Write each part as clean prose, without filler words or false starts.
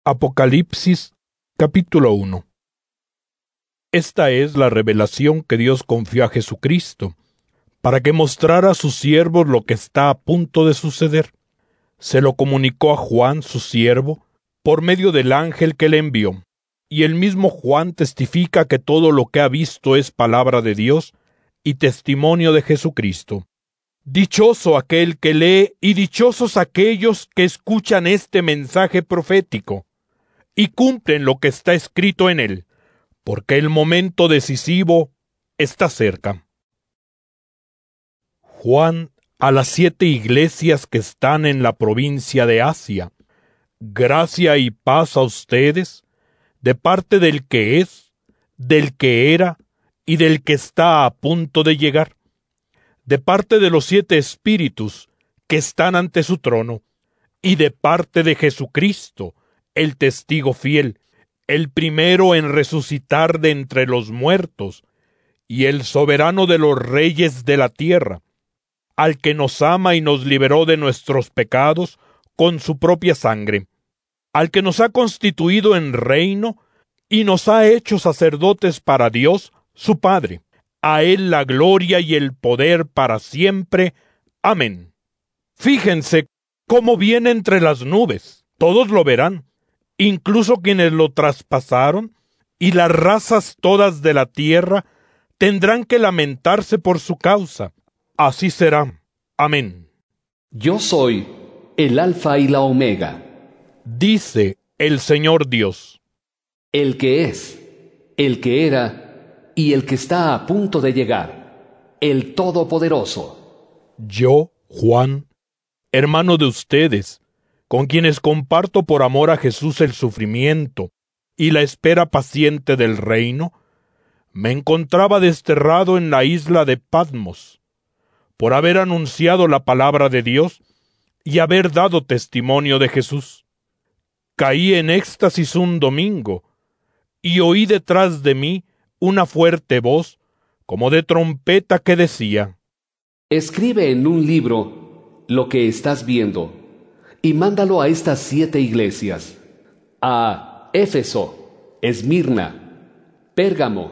Apocalipsis, capítulo 1. Esta es la revelación que Dios confió a Jesucristo, para que mostrara a sus siervos lo que está a punto de suceder. Se lo comunicó a Juan, su siervo, por medio del ángel que le envió. Y el mismo Juan testifica que todo lo que ha visto es palabra de Dios y testimonio de Jesucristo. Dichoso aquel que lee y dichosos aquellos que escuchan este mensaje profético y cumplen lo que está escrito en él, porque el momento decisivo está cerca. Juan, a las 7 iglesias que están en la provincia de Asia, gracia y paz a ustedes, de parte del que es, del que era y del que está a punto de llegar, de parte de los 7 espíritus que están ante su trono, y de parte de Jesucristo, el testigo fiel, el primero en resucitar de entre los muertos, y el soberano de los reyes de la tierra, al que nos ama y nos liberó de nuestros pecados con su propia sangre, al que nos ha constituido en reino y nos ha hecho sacerdotes para Dios, su Padre. A él la gloria y el poder para siempre. Amén. Fíjense cómo viene entre las nubes. Todos lo verán, incluso quienes lo traspasaron, y las razas todas de la tierra tendrán que lamentarse por su causa. Así será. Amén. Yo soy el Alfa y la Omega, dice el Señor Dios, el que es, el que era y el que está a punto de llegar, el Todopoderoso. Yo, Juan, hermano de ustedes, con quienes comparto por amor a Jesús el sufrimiento y la espera paciente del reino, me encontraba desterrado en la isla de Patmos, por haber anunciado la palabra de Dios y haber dado testimonio de Jesús. Caí en éxtasis un domingo, y oí detrás de mí una fuerte voz, como de trompeta, que decía: Escribe en un libro lo que estás viendo, y mándalo a estas 7 iglesias: a Éfeso, Esmirna, Pérgamo,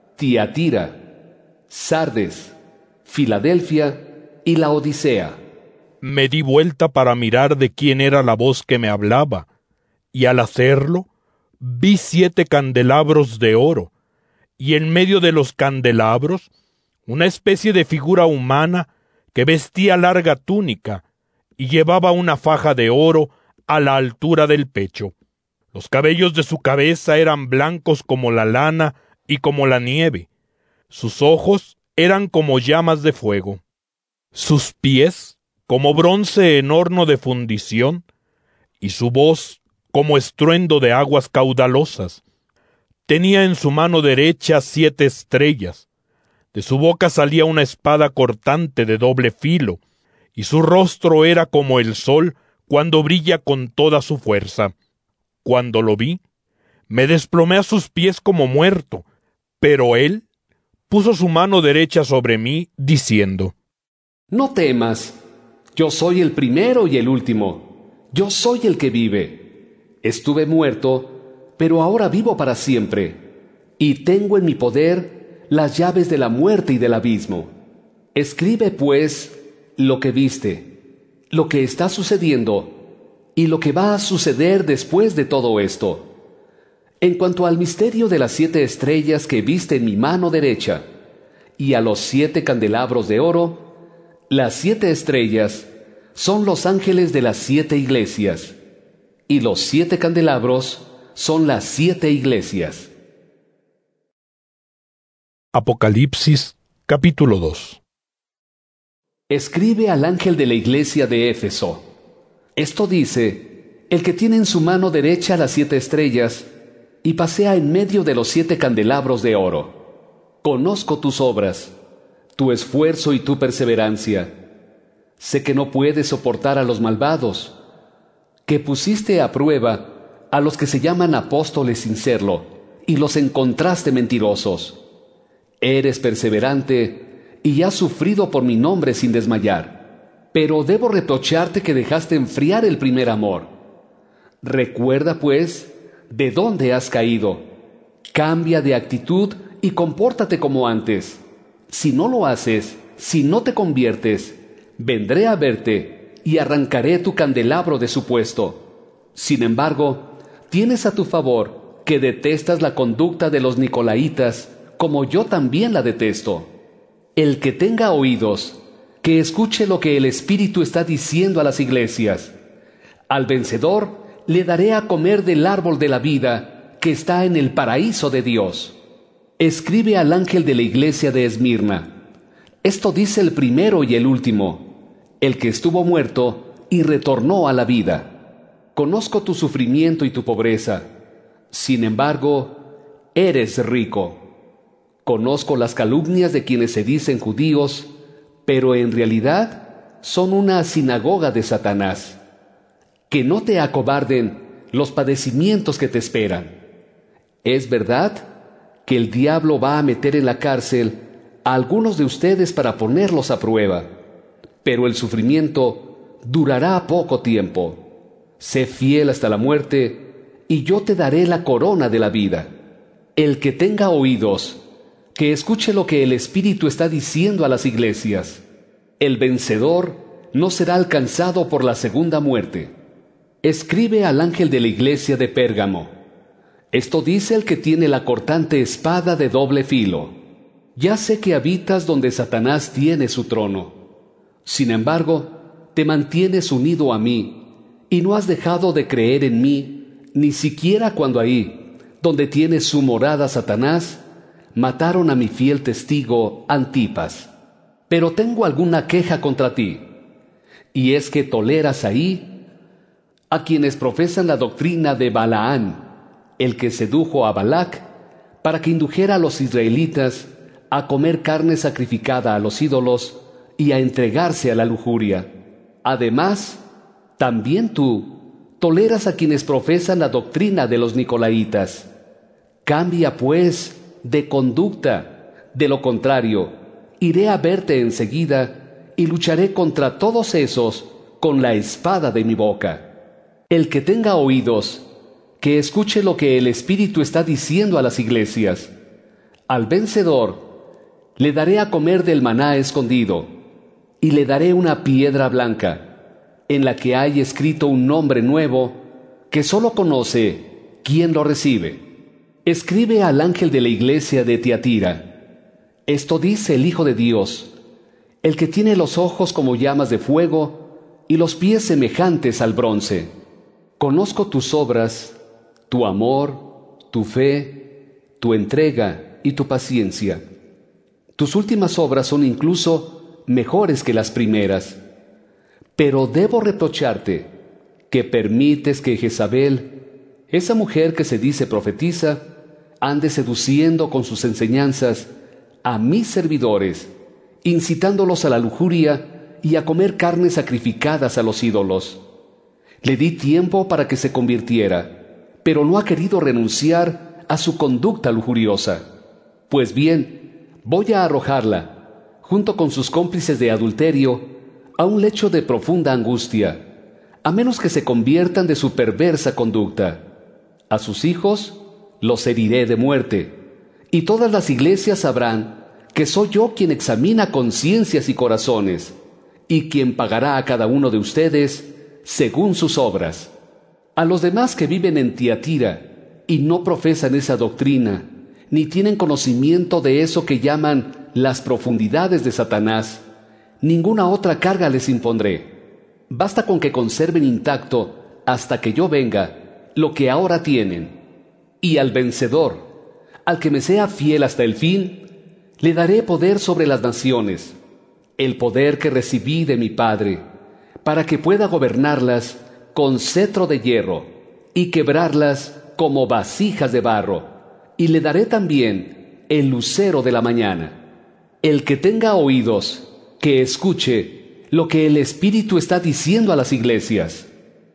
Tiatira, Sardes, Filadelfia y Laodicea. Me di vuelta para mirar de quién era la voz que me hablaba, y al hacerlo, vi 7 candelabros de oro, y en medio de los candelabros, una especie de figura humana que vestía larga túnica y llevaba una faja de oro a la altura del pecho. Los cabellos de su cabeza eran blancos como la lana y como la nieve. Sus ojos eran como llamas de fuego. Sus pies como bronce en horno de fundición, y su voz como estruendo de aguas caudalosas. Tenía en su mano derecha 7 estrellas. De su boca salía una espada cortante de doble filo, y su rostro era como el sol cuando brilla con toda su fuerza. Cuando lo vi, me desplomé a sus pies como muerto, pero él puso su mano derecha sobre mí, diciendo: No temas, yo soy el primero y el último, yo soy el que vive. Estuve muerto, pero ahora vivo para siempre, y tengo en mi poder las llaves de la muerte y del abismo. Escribe, pues, lo que viste, lo que está sucediendo, y lo que va a suceder después de todo esto. En cuanto al misterio de las 7 estrellas que viste en mi mano derecha, y a los 7 candelabros de oro, las 7 estrellas son los ángeles de las 7 iglesias, y los 7 candelabros son las 7 iglesias. Apocalipsis, capítulo 2. Escribe al ángel de la iglesia de Éfeso. Esto dice el que tiene en su mano derecha las 7 estrellas y pasea en medio de los 7 candelabros de oro. Conozco tus obras, tu esfuerzo y tu perseverancia. Sé que no puedes soportar a los malvados, que pusiste a prueba a los que se llaman apóstoles sin serlo, y los encontraste mentirosos. Eres perseverante y has sufrido por mi nombre sin desmayar. Pero debo reprocharte que dejaste enfriar el primer amor. Recuerda, pues, de dónde has caído. Cambia de actitud y compórtate como antes. Si no lo haces, si no te conviertes, vendré a verte y arrancaré tu candelabro de su puesto. Sin embargo, tienes a tu favor que detestas la conducta de los nicolaítas, como yo también la detesto. El que tenga oídos, que escuche lo que el Espíritu está diciendo a las iglesias. Al vencedor le daré a comer del árbol de la vida que está en el paraíso de Dios. Escribe al ángel de la iglesia de Esmirna. Esto dice el primero y el último, el que estuvo muerto y retornó a la vida. Conozco tu sufrimiento y tu pobreza. Sin embargo, eres rico. Conozco las calumnias de quienes se dicen judíos, pero en realidad son una sinagoga de Satanás. Que no te acobarden los padecimientos que te esperan. Es verdad que el diablo va a meter en la cárcel a algunos de ustedes para ponerlos a prueba, pero el sufrimiento durará poco tiempo. Sé fiel hasta la muerte, y yo te daré la corona de la vida. El que tenga oídos, que escuche lo que el Espíritu está diciendo a las iglesias. El vencedor no será alcanzado por la segunda muerte. Escribe al ángel de la iglesia de Pérgamo. Esto dice el que tiene la cortante espada de doble filo. Ya sé que habitas donde Satanás tiene su trono. Sin embargo, te mantienes unido a mí, y no has dejado de creer en mí, ni siquiera cuando ahí, donde tiene su morada Satanás, mataron a mi fiel testigo Antipas. Pero tengo alguna queja contra ti, y es que toleras ahí a quienes profesan la doctrina de Balaán, el que sedujo a Balac para que indujera a los israelitas a comer carne sacrificada a los ídolos y a entregarse a la lujuria. Además, también tú toleras a quienes profesan la doctrina de los nicolaítas. Cambia, pues, de conducta. De lo contrario, iré a verte enseguida y lucharé contra todos esos con la espada de mi boca. El que tenga oídos, que escuche lo que el Espíritu está diciendo a las iglesias. Al vencedor le daré a comer del maná escondido, y le daré una piedra blanca, en la que hay escrito un nombre nuevo, que sólo conoce quien lo recibe. Escribe al ángel de la iglesia de Tiatira. Esto dice el Hijo de Dios, el que tiene los ojos como llamas de fuego y los pies semejantes al bronce. Conozco tus obras, tu amor, tu fe, tu entrega y tu paciencia. Tus últimas obras son incluso mejores que las primeras. Pero debo reprocharte que permites que Jezabel, esa mujer que se dice profetiza, ande seduciendo con sus enseñanzas a mis servidores, incitándolos a la lujuria y a comer carnes sacrificadas a los ídolos. Le di tiempo para que se convirtiera, pero no ha querido renunciar a su conducta lujuriosa. Pues bien, voy a arrojarla, junto con sus cómplices de adulterio, a un lecho de profunda angustia, a menos que se conviertan de su perversa conducta. A sus hijos los heriré de muerte, y todas las iglesias sabrán que soy yo quien examina conciencias y corazones, y quien pagará a cada uno de ustedes según sus obras. A los demás que viven en Tiatira y no profesan esa doctrina, ni tienen conocimiento de eso que llaman las profundidades de Satanás, ninguna otra carga les impondré. Basta con que conserven intacto, hasta que yo venga, lo que ahora tienen. Y al vencedor, al que me sea fiel hasta el fin, le daré poder sobre las naciones, el poder que recibí de mi Padre, para que pueda gobernarlas con cetro de hierro y quebrarlas como vasijas de barro, y le daré también el lucero de la mañana. El que tenga oídos, que escuche lo que el Espíritu está diciendo a las iglesias.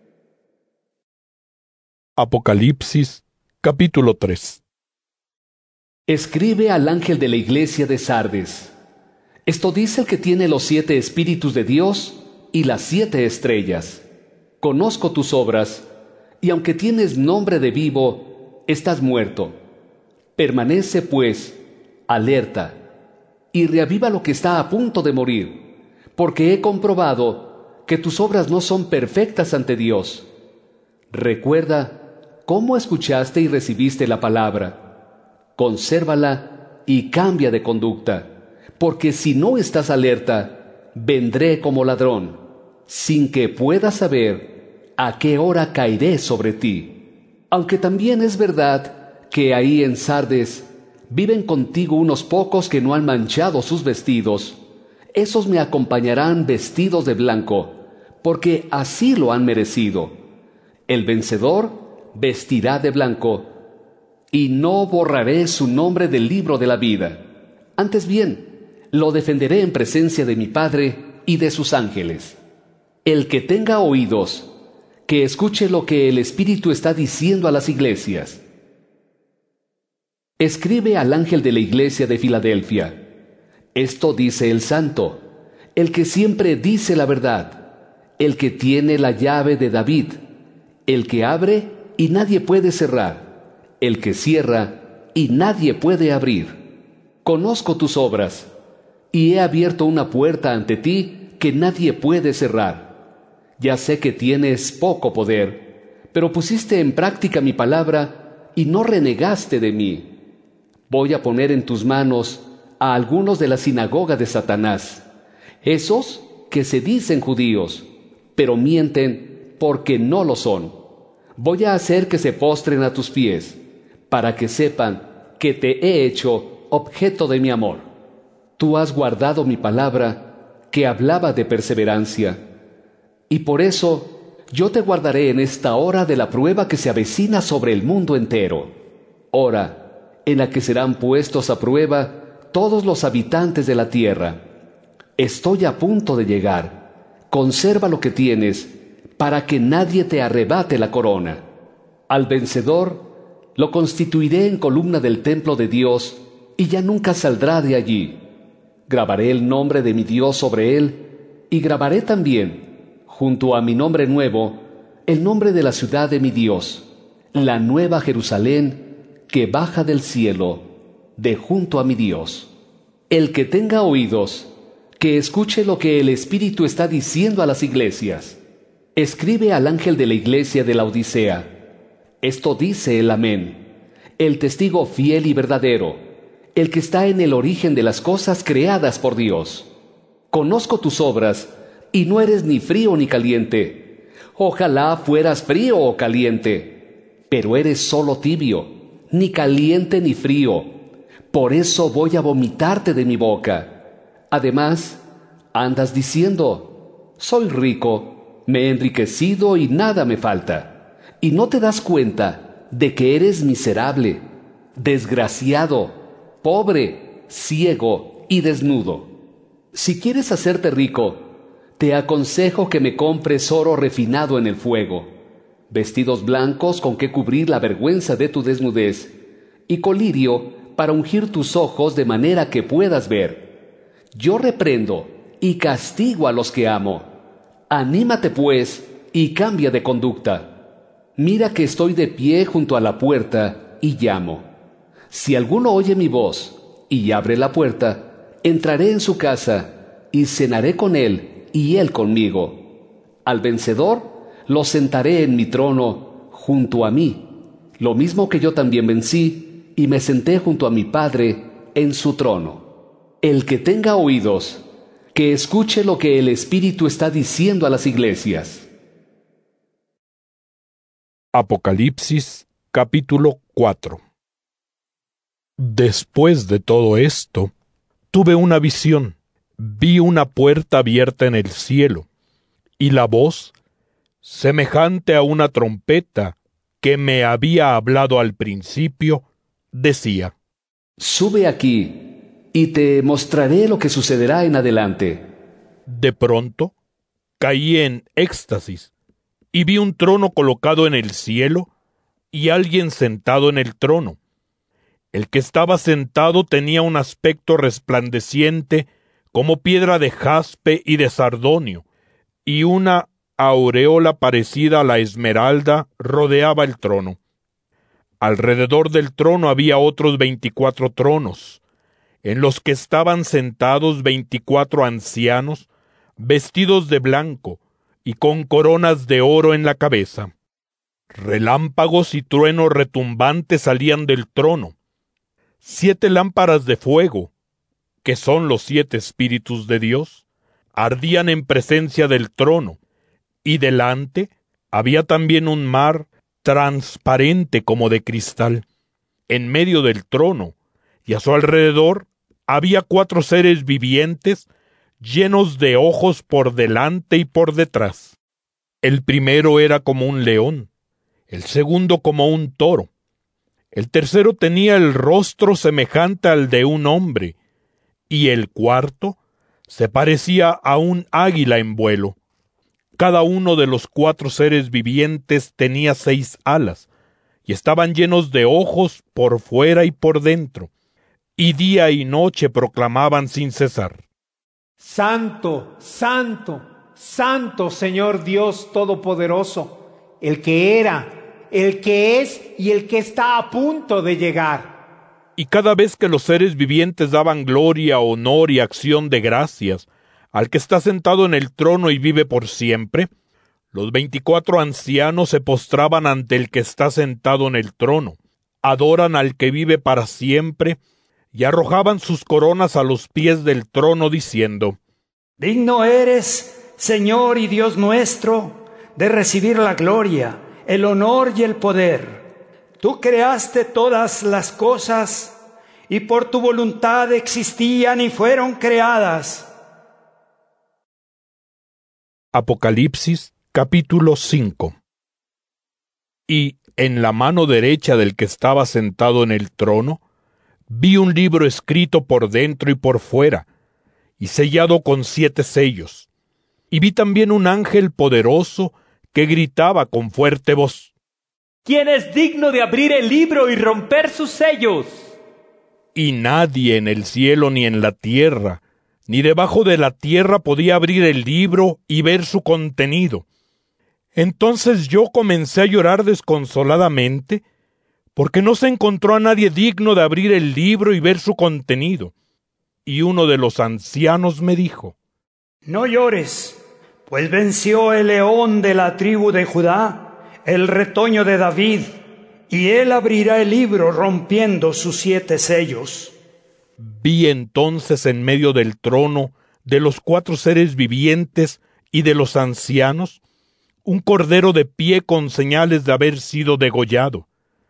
Apocalipsis, capítulo 3. Escribe al ángel de la iglesia de Sardes. Esto dice el que tiene los 7 espíritus de Dios y las 7 estrellas. Conozco tus obras, y aunque tienes nombre de vivo, estás muerto. Permanece, pues, alerta, y reaviva lo que está a punto de morir, porque he comprobado que tus obras no son perfectas ante Dios. Recuerda cómo escuchaste y recibiste la palabra. Consérvala y cambia de conducta, porque si no estás alerta, vendré como ladrón, sin que puedas saber a qué hora caeré sobre ti. Aunque también es verdad que ahí en Sardes viven contigo unos pocos que no han manchado sus vestidos, esos me acompañarán vestidos de blanco, porque así lo han merecido. El vencedor vestirá de blanco, y no borraré su nombre del libro de la vida. Antes bien, lo defenderé en presencia de mi Padre y de sus ángeles. El que tenga oídos, que escuche lo que el Espíritu está diciendo a las iglesias. Escribe al ángel de la iglesia de Filadelfia. Esto dice el Santo, el que siempre dice la verdad, el que tiene la llave de David, el que abre y nadie puede cerrar, el que cierra y nadie puede abrir. Conozco tus obras, y he abierto una puerta ante ti que nadie puede cerrar. Ya sé que tienes poco poder, pero pusiste en práctica mi palabra y no renegaste de mí. Voy a poner en tus manos a algunos de la sinagoga de Satanás, esos que se dicen judíos, pero mienten porque no lo son. Voy a hacer que se postren a tus pies, para que sepan que te he hecho objeto de mi amor. Tú has guardado mi palabra, que hablaba de perseverancia, y por eso yo te guardaré en esta hora de la prueba que se avecina sobre el mundo entero, hora en la que serán puestos a prueba todos los habitantes de la tierra. Estoy a punto de llegar. Conserva lo que tienes, para que nadie te arrebate la corona. Al vencedor lo constituiré en columna del templo de Dios, y ya nunca saldrá de allí. Grabaré el nombre de mi Dios sobre él, y grabaré también, junto a mi nombre nuevo, el nombre de la ciudad de mi Dios, la nueva Jerusalén, que baja del cielo, de junto a mi Dios. El que tenga oídos, que escuche lo que el Espíritu está diciendo a las iglesias. Escribe al ángel de la iglesia de la Odisea. Esto dice el Amén, el testigo fiel y verdadero, el que está en el origen de las cosas creadas por Dios. Conozco tus obras, y no eres ni frío ni caliente. Ojalá fueras frío o caliente, pero eres solo tibio, ni caliente ni frío. Por eso voy a vomitarte de mi boca. Además, andas diciendo, soy rico, me he enriquecido y nada me falta. Y no te das cuenta de que eres miserable, desgraciado, pobre, ciego y desnudo. Si quieres hacerte rico, te aconsejo que me compres oro refinado en el fuego, vestidos blancos con que cubrir la vergüenza de tu desnudez, y colirio para ungir tus ojos de manera que puedas ver. Yo reprendo y castigo a los que amo. Anímate pues y cambia de conducta. Mira que estoy de pie junto a la puerta y llamo. Si alguno oye mi voz y abre la puerta, entraré en su casa y cenaré con él y él conmigo. Al vencedor lo sentaré en mi trono junto a mí, lo mismo que yo también vencí y me senté junto a mi Padre en su trono. El que tenga oídos, que escuche lo que el Espíritu está diciendo a las iglesias. Apocalipsis capítulo 4. Después de todo esto, tuve una visión. Vi una puerta abierta en el cielo, y la voz, semejante a una trompeta que me había hablado al principio, decía: Sube aquí, y te mostraré lo que sucederá en adelante. De pronto, caí en éxtasis, y vi un trono colocado en el cielo, y alguien sentado en el trono. El que estaba sentado tenía un aspecto resplandeciente como piedra de jaspe y de sardonio, y una aureola parecida a la esmeralda rodeaba el trono. Alrededor del trono había otros 24 tronos, en los que estaban sentados 24 ancianos, vestidos de blanco y con coronas de oro en la cabeza. Relámpagos y truenos retumbantes salían del trono. 7 lámparas de fuego, que son los 7 espíritus de Dios, ardían en presencia del trono, y delante había también un mar transparente como de cristal. En medio del trono y a su alrededor había 4 seres vivientes llenos de ojos por delante y por detrás. El primero era como un león, el segundo como un toro, el tercero tenía el rostro semejante al de un hombre, y el cuarto se parecía a un águila en vuelo. Cada uno de los 4 seres vivientes tenía 6 alas, y estaban llenos de ojos por fuera y por dentro, y día y noche proclamaban sin cesar: Santo, santo, santo Señor Dios Todopoderoso, el que era, el que es y el que está a punto de llegar. Y cada vez que los seres vivientes daban gloria, honor y acción de gracias al que está sentado en el trono y vive por siempre, los 24 ancianos se postraban ante el que está sentado en el trono, adoran al que vive para siempre, y arrojaban sus coronas a los pies del trono, diciendo: Digno eres, Señor y Dios nuestro, de recibir la gloria, el honor y el poder. Tú creaste todas las cosas, y por tu voluntad existían y fueron creadas. Apocalipsis, capítulo 5. Y en la mano derecha del que estaba sentado en el trono, vi un libro escrito por dentro y por fuera, y sellado con 7 sellos. Y vi también un ángel poderoso que gritaba con fuerte voz: ¿Quién es digno de abrir el libro y romper sus sellos? Y nadie en el cielo ni en la tierra, ni debajo de la tierra podía abrir el libro y ver su contenido. Entonces yo comencé a llorar desconsoladamente, porque no se encontró a nadie digno de abrir el libro y ver su contenido. Y uno de los ancianos me dijo: No llores, pues venció el león de la tribu de Judá, el retoño de David, y él abrirá el libro rompiendo sus 7 sellos. Vi entonces en medio del trono, de los 4 seres vivientes y de los ancianos, un cordero de pie con señales de haber sido degollado.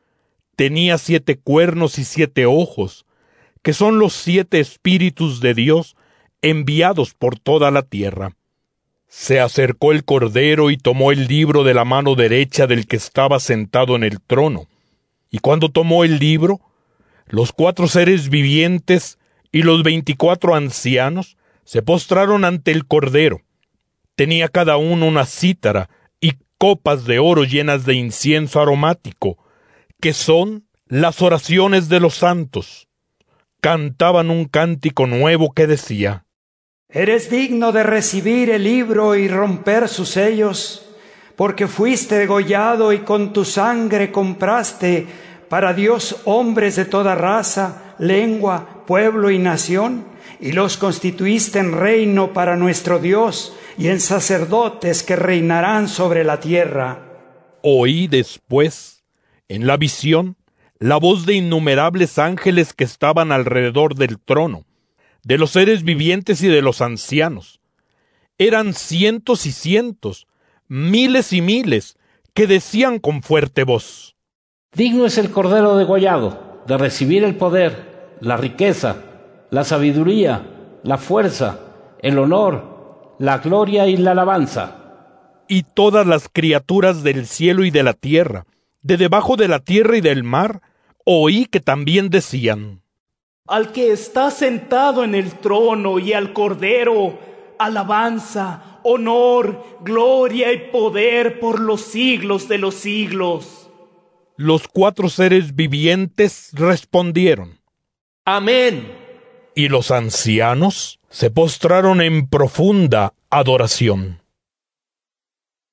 Tenía 7 cuernos y 7 ojos, que son los 7 espíritus de Dios enviados por toda la tierra. Se acercó el cordero y tomó el libro de la mano derecha del que estaba sentado en el trono. Y cuando tomó el libro, los 4 seres vivientes y los 24 ancianos se postraron ante el cordero. Tenía cada uno una cítara y copas de oro llenas de incienso aromático, que son las oraciones de los santos. Cantaban un cántico nuevo que decía: Eres digno de recibir el libro y romper sus sellos, porque fuiste degollado y con tu sangre compraste para Dios hombres de toda raza, lengua, pueblo y nación, y los constituiste en reino para nuestro Dios y en sacerdotes que reinarán sobre la tierra. Oí después, en la visión, la voz de innumerables ángeles que estaban alrededor del trono, de los seres vivientes y de los ancianos. Eran cientos y cientos, miles y miles, que decían con fuerte voz: Digno es el Cordero degollado de recibir el poder, la riqueza, la sabiduría, la fuerza, el honor, la gloria y la alabanza. Y todas las criaturas del cielo y de la tierra, de debajo de la tierra y del mar, oí que también decían: Al que está sentado en el trono y al Cordero, alabanza, honor, gloria y poder por los siglos de los siglos. Los 4 seres vivientes respondieron: Amén. Y los ancianos se postraron en profunda adoración.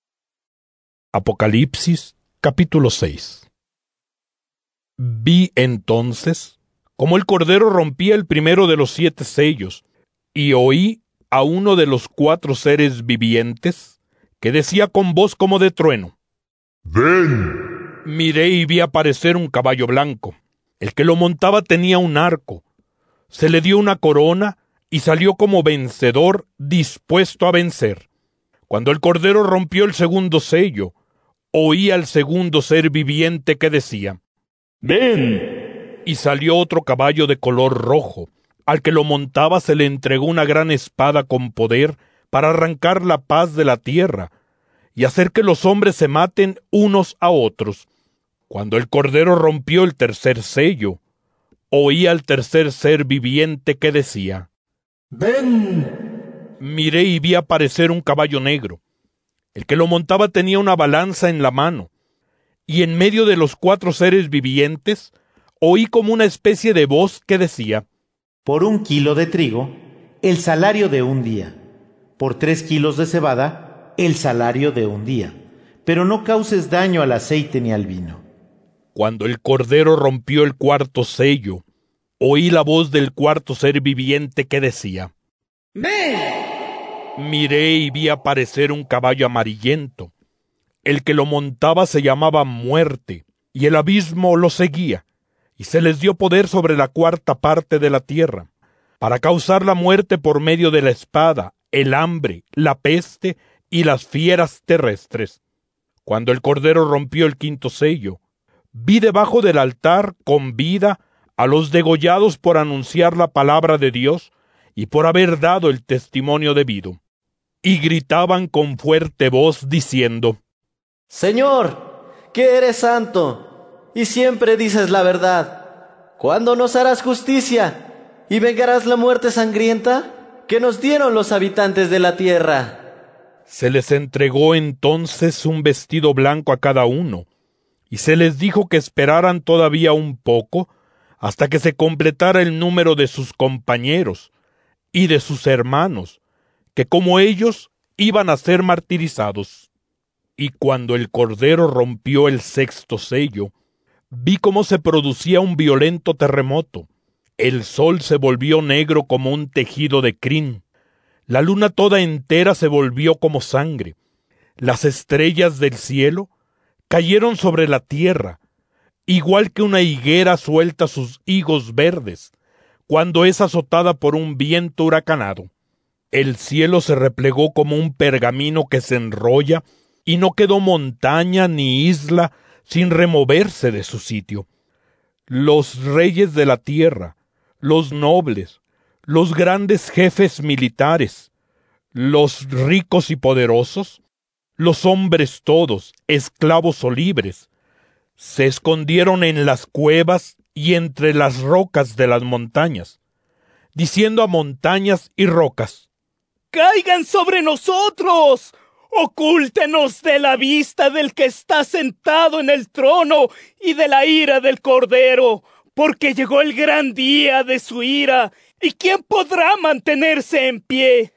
Apocalipsis capítulo 6. Vi entonces como el Cordero rompía el primero de los 7 sellos, y oí a uno de los 4 seres vivientes que decía con voz como de trueno: ¡Ven! Miré y vi aparecer un caballo blanco. El que lo montaba tenía un arco. Se le dio una corona y salió como vencedor, dispuesto a vencer. Cuando el Cordero rompió el segundo sello, oí al segundo ser viviente que decía: ¡Ven! Y salió otro caballo de color rojo. Al que lo montaba se le entregó una gran espada con poder para arrancar la paz de la tierra y hacer que los hombres se maten unos a otros. Cuando el Cordero rompió el tercer sello, oí al tercer ser viviente que decía: ¡Ven! Miré y vi aparecer un caballo negro. El que lo montaba tenía una balanza en la mano, y en medio de los 4 seres vivientes oí como una especie de voz que decía: Por 1 kilo de trigo, el salario de 1 día. Por 3 kilos de cebada, el salario de 1 día. Pero no causes daño al aceite ni al vino. Cuando el Cordero rompió el 4º sello, oí la voz del 4º ser viviente que decía: ¡Ven! Miré y vi aparecer un caballo amarillento. El que lo montaba se llamaba Muerte, y el abismo lo seguía, y se les dio poder sobre la 4ª parte de la tierra, para causar la muerte por medio de la espada, el hambre, la peste y las fieras terrestres. Cuando el Cordero rompió el 5º sello, vi debajo del altar con vida a los degollados por anunciar la palabra de Dios y por haber dado el testimonio debido. Y gritaban con fuerte voz diciendo: Señor, que eres santo, y siempre dices la verdad. ¿Cuándo nos harás justicia y vengarás la muerte sangrienta que nos dieron los habitantes de la tierra? Se les entregó entonces un vestido blanco a cada uno, y se les dijo que esperaran todavía un poco hasta que se completara el número de sus compañeros y de sus hermanos, que como ellos iban a ser martirizados. Y cuando el Cordero rompió el 6º sello, vi cómo se producía un violento terremoto. El sol se volvió negro como un tejido de crin. La luna toda entera se volvió como sangre. Las estrellas del cielo cayeron sobre la tierra, igual que una higuera suelta sus higos verdes cuando es azotada por un viento huracanado. El cielo se replegó como un pergamino que se enrolla, y no quedó montaña ni isla sin removerse de su sitio. Los reyes de la tierra, los nobles, los grandes jefes militares, los ricos y poderosos, los hombres todos, esclavos o libres, se escondieron en las cuevas y entre las rocas de las montañas, diciendo a montañas y rocas: ¡Caigan sobre nosotros! ¡Ocúltenos de la vista del que está sentado en el trono y de la ira del Cordero! Porque llegó el gran día de su ira, ¿y quién podrá mantenerse en pie?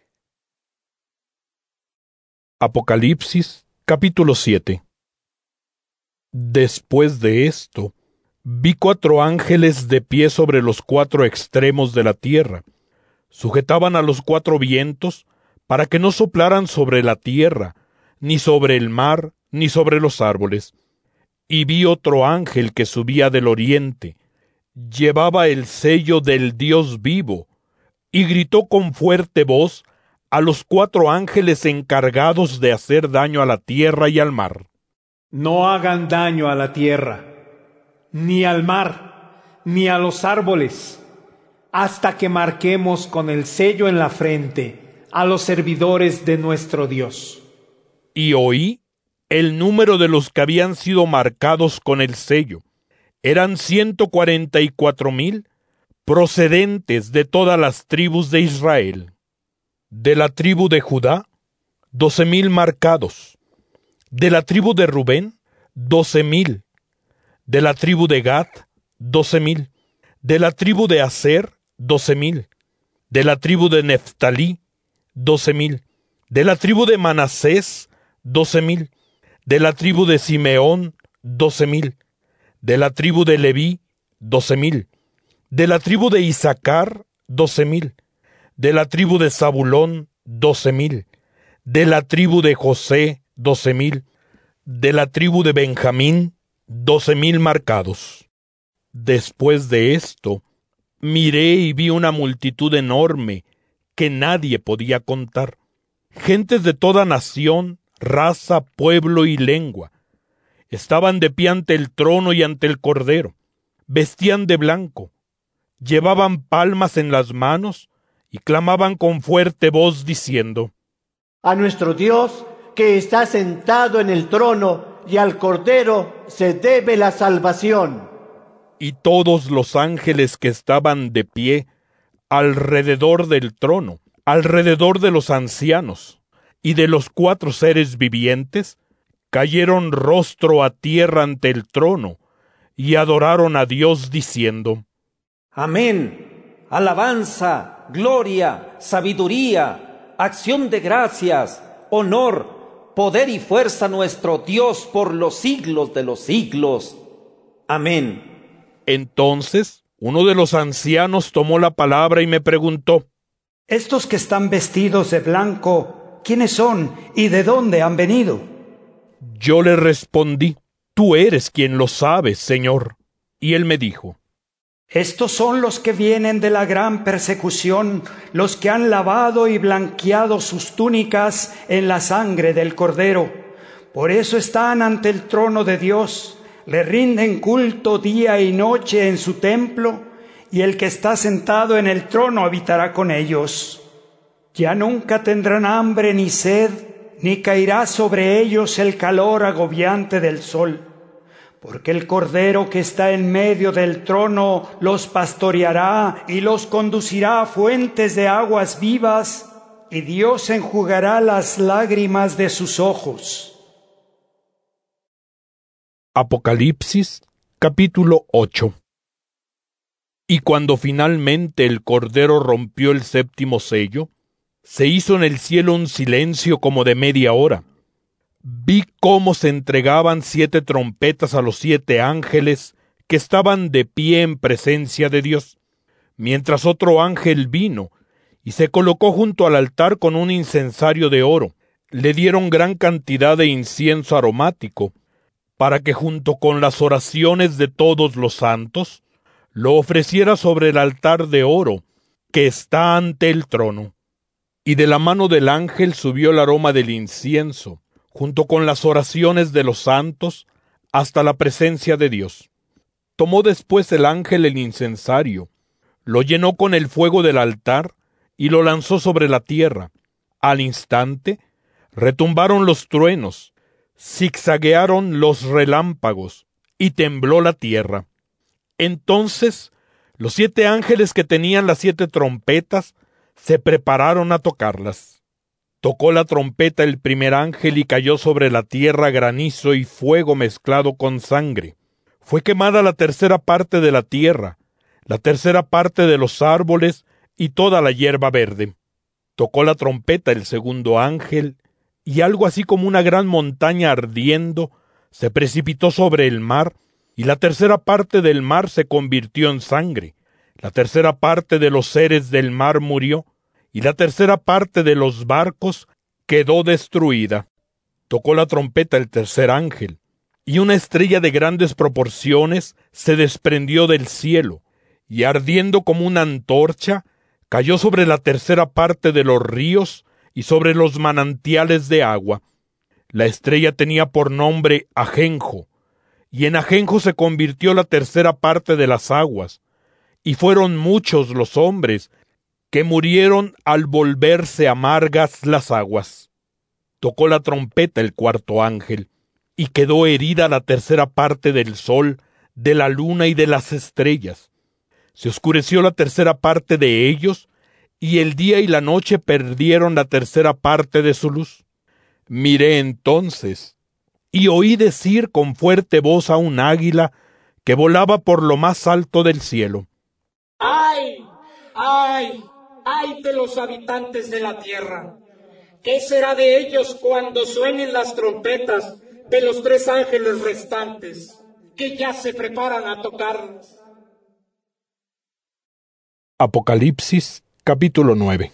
Apocalipsis capítulo 7. Después de esto, vi 4 ángeles de pie sobre los 4 extremos de la tierra. Sujetaban a los 4 vientos para que no soplaran sobre la tierra, ni sobre el mar, ni sobre los árboles. Y vi otro ángel que subía del oriente. Llevaba el sello del Dios vivo, y gritó con fuerte voz a los 4 ángeles encargados de hacer daño a la tierra y al mar: No hagan daño a la tierra, ni al mar, ni a los árboles, hasta que marquemos con el sello en la frente a los servidores de nuestro Dios. Y oí el número de los que habían sido marcados con el sello. Eran 144,000, procedentes de todas las tribus de Israel. De la tribu de Judá, 12,000 marcados. De la tribu de Rubén, 12,000. De la tribu de Gad, 12,000. De la tribu de Aser, 12,000. De la tribu de Neftalí, 12,000. De la tribu de Manasés, 12,000. De la tribu de Simeón, 12,000. De la tribu de Leví, 12,000. De la tribu de Isaacar, 12,000. De la tribu de Zabulón, 12,000. De la tribu de José, 12,000. De la tribu de Benjamín, 12,000 marcados. Después de esto, miré y vi una multitud enorme que nadie podía contar. Gentes de toda nación, raza, pueblo y lengua. Estaban de pie ante el trono y ante el Cordero. Vestían de blanco. Llevaban palmas en las manos y clamaban con fuerte voz diciendo: A nuestro Dios, que está sentado en el trono, y al Cordero se debe la salvación. Y todos los ángeles que estaban de pie alrededor del trono, alrededor de los ancianos y de los 4 seres vivientes, cayeron rostro a tierra ante el trono y adoraron a Dios diciendo: Amén. Alabanza, gloria, sabiduría, acción de gracias, honor, poder y fuerza a nuestro Dios por los siglos de los siglos. Amén. Entonces, uno de los ancianos tomó la palabra y me preguntó: Estos que están vestidos de blanco, ¿quiénes son y de dónde han venido? Yo le respondí: Tú eres quien lo sabes, Señor. Y él me dijo: Estos son los que vienen de la gran persecución, los que han lavado y blanqueado sus túnicas en la sangre del Cordero. Por eso están ante el trono de Dios, le rinden culto día y noche en su templo, y el que está sentado en el trono habitará con ellos. Ya nunca tendrán hambre ni sed, ni caerá sobre ellos el calor agobiante del sol. Porque el Cordero que está en medio del trono los pastoreará y los conducirá a fuentes de aguas vivas, y Dios enjugará las lágrimas de sus ojos. Apocalipsis, capítulo 8. Y cuando finalmente el Cordero rompió el 7º sello, se hizo en el cielo un silencio como de media hora. Vi cómo se entregaban 7 trompetas a los 7 ángeles que estaban de pie en presencia de Dios, mientras otro ángel vino y se colocó junto al altar con un incensario de oro. Le dieron gran cantidad de incienso aromático, para que junto con las oraciones de todos los santos, lo ofreciera sobre el altar de oro que está ante el trono. Y de la mano del ángel subió el aroma del incienso, junto con las oraciones de los santos, hasta la presencia de Dios. Tomó después el ángel el incensario, lo llenó con el fuego del altar y lo lanzó sobre la tierra. Al instante, retumbaron los truenos, zigzaguearon los relámpagos y tembló la tierra. Entonces, los 7 ángeles que tenían las 7 trompetas se prepararon a tocarlas. Tocó la trompeta el primer ángel y cayó sobre la tierra granizo y fuego mezclado con sangre. Fue quemada la 1/3 parte de la tierra, la 1/3 parte de los árboles y toda la hierba verde. Tocó la trompeta el segundo ángel, y algo así como una gran montaña ardiendo se precipitó sobre el mar, y la 1/3 parte del mar se convirtió en sangre. La 1/3 parte de los seres del mar murió, y la 1/3 parte de los barcos quedó destruida. Tocó la trompeta el tercer ángel, y una estrella de grandes proporciones se desprendió del cielo, y ardiendo como una antorcha, cayó sobre la 1/3 parte de los ríos y sobre los manantiales de agua. La estrella tenía por nombre Ajenjo, y en Ajenjo se convirtió la 1/3 parte de las aguas, y fueron muchos los hombres que murieron al volverse amargas las aguas. Tocó la trompeta el cuarto ángel, y quedó herida la 1/3 parte del sol, de la luna y de las estrellas. Se oscureció la 1/3 parte de ellos, y el día y la noche perdieron la 1/3 parte de su luz. Miré entonces, y oí decir con fuerte voz a un águila que volaba por lo más alto del cielo: ¡Ay! ¡Ay! ¡Ay de los habitantes de la tierra! ¿Qué será de ellos cuando suenen las trompetas de los 3 ángeles restantes, que ya se preparan a tocarnos. Apocalipsis, capítulo 9.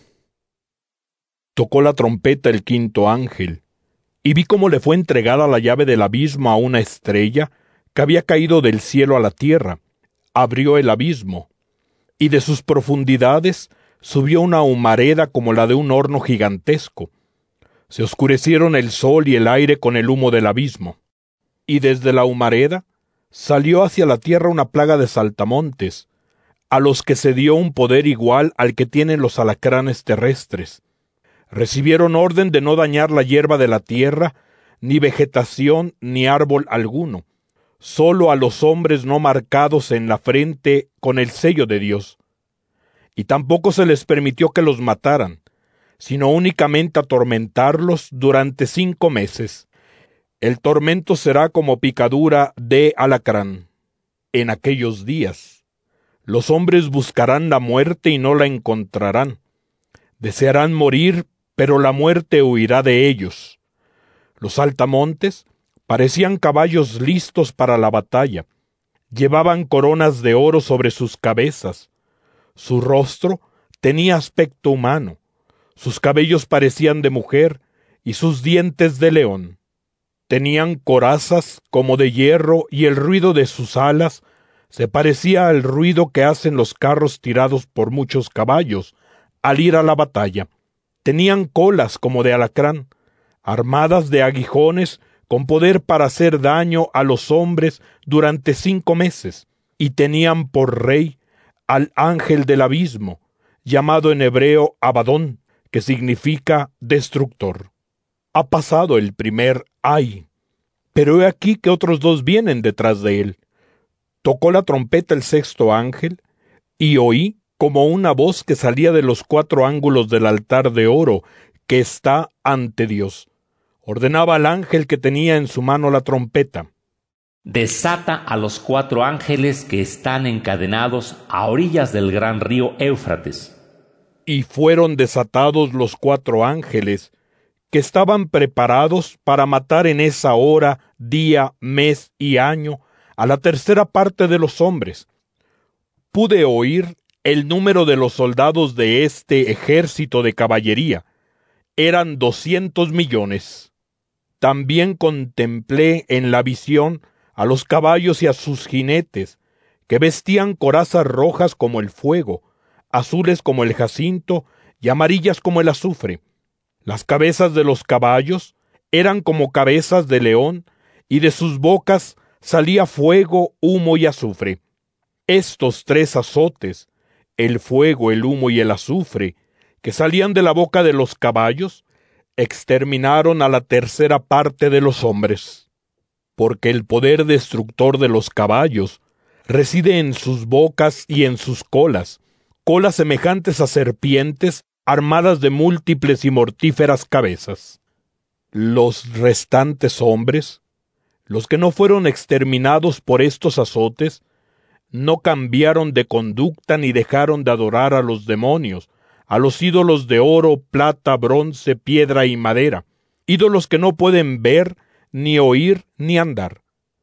Tocó la trompeta el 5º ángel, y vi cómo le fue entregada la llave del abismo a una estrella que había caído del cielo a la tierra. Abrió el abismo, y de sus profundidades subió una humareda como la de un horno gigantesco. Se oscurecieron el sol y el aire con el humo del abismo. Y desde la humareda salió hacia la tierra una plaga de saltamontes, a los que se dio un poder igual al que tienen los alacranes terrestres. Recibieron orden de no dañar la hierba de la tierra, ni vegetación, ni árbol alguno, solo a los hombres no marcados en la frente con el sello de Dios. Y tampoco se les permitió que los mataran, sino únicamente atormentarlos durante 5 meses. El tormento será como picadura de alacrán. En aquellos días, los hombres buscarán la muerte y no la encontrarán. Desearán morir, pero la muerte huirá de ellos. Los saltamontes parecían caballos listos para la batalla. Llevaban coronas de oro sobre sus cabezas. Su rostro tenía aspecto humano. Sus cabellos parecían de mujer y sus dientes de león. Tenían corazas como de hierro y el ruido de sus alas se parecía al ruido que hacen los carros tirados por muchos caballos al ir a la batalla. Tenían colas como de alacrán, armadas de aguijones con poder para hacer daño a los hombres durante 5 meses, y tenían por rey al ángel del abismo, llamado en hebreo Abadón, que significa destructor. Ha pasado el primer ay, pero he aquí que otros 2 vienen detrás de él. Tocó la trompeta el 6º ángel, y oí como una voz que salía de los 4 ángulos del altar de oro que está ante Dios. Ordenaba al ángel que tenía en su mano la trompeta: desata a los 4 ángeles que están encadenados a orillas del gran río Éufrates. Y fueron desatados los 4 ángeles, que estaban preparados para matar en esa hora, día, mes y año a la 3ª parte de los hombres. Pude oír el número de los soldados de este ejército de caballería. Eran 200 millones. También contemplé en la visión a los caballos y a sus jinetes, que vestían corazas rojas como el fuego, azules como el jacinto y amarillas como el azufre. Las cabezas de los caballos eran como cabezas de león, y de sus bocas salía fuego, humo y azufre. Estos 3 azotes, el fuego, el humo y el azufre, que salían de la boca de los caballos, exterminaron a la 3ª parte de los hombres, porque el poder destructor de los caballos reside en sus bocas y en sus colas semejantes a serpientes armadas de múltiples y mortíferas cabezas. Los restantes hombres, los que no fueron exterminados por estos azotes, no cambiaron de conducta ni dejaron de adorar a los demonios, a los ídolos de oro, plata, bronce, piedra y madera, ídolos que no pueden ver, ni oír, ni andar.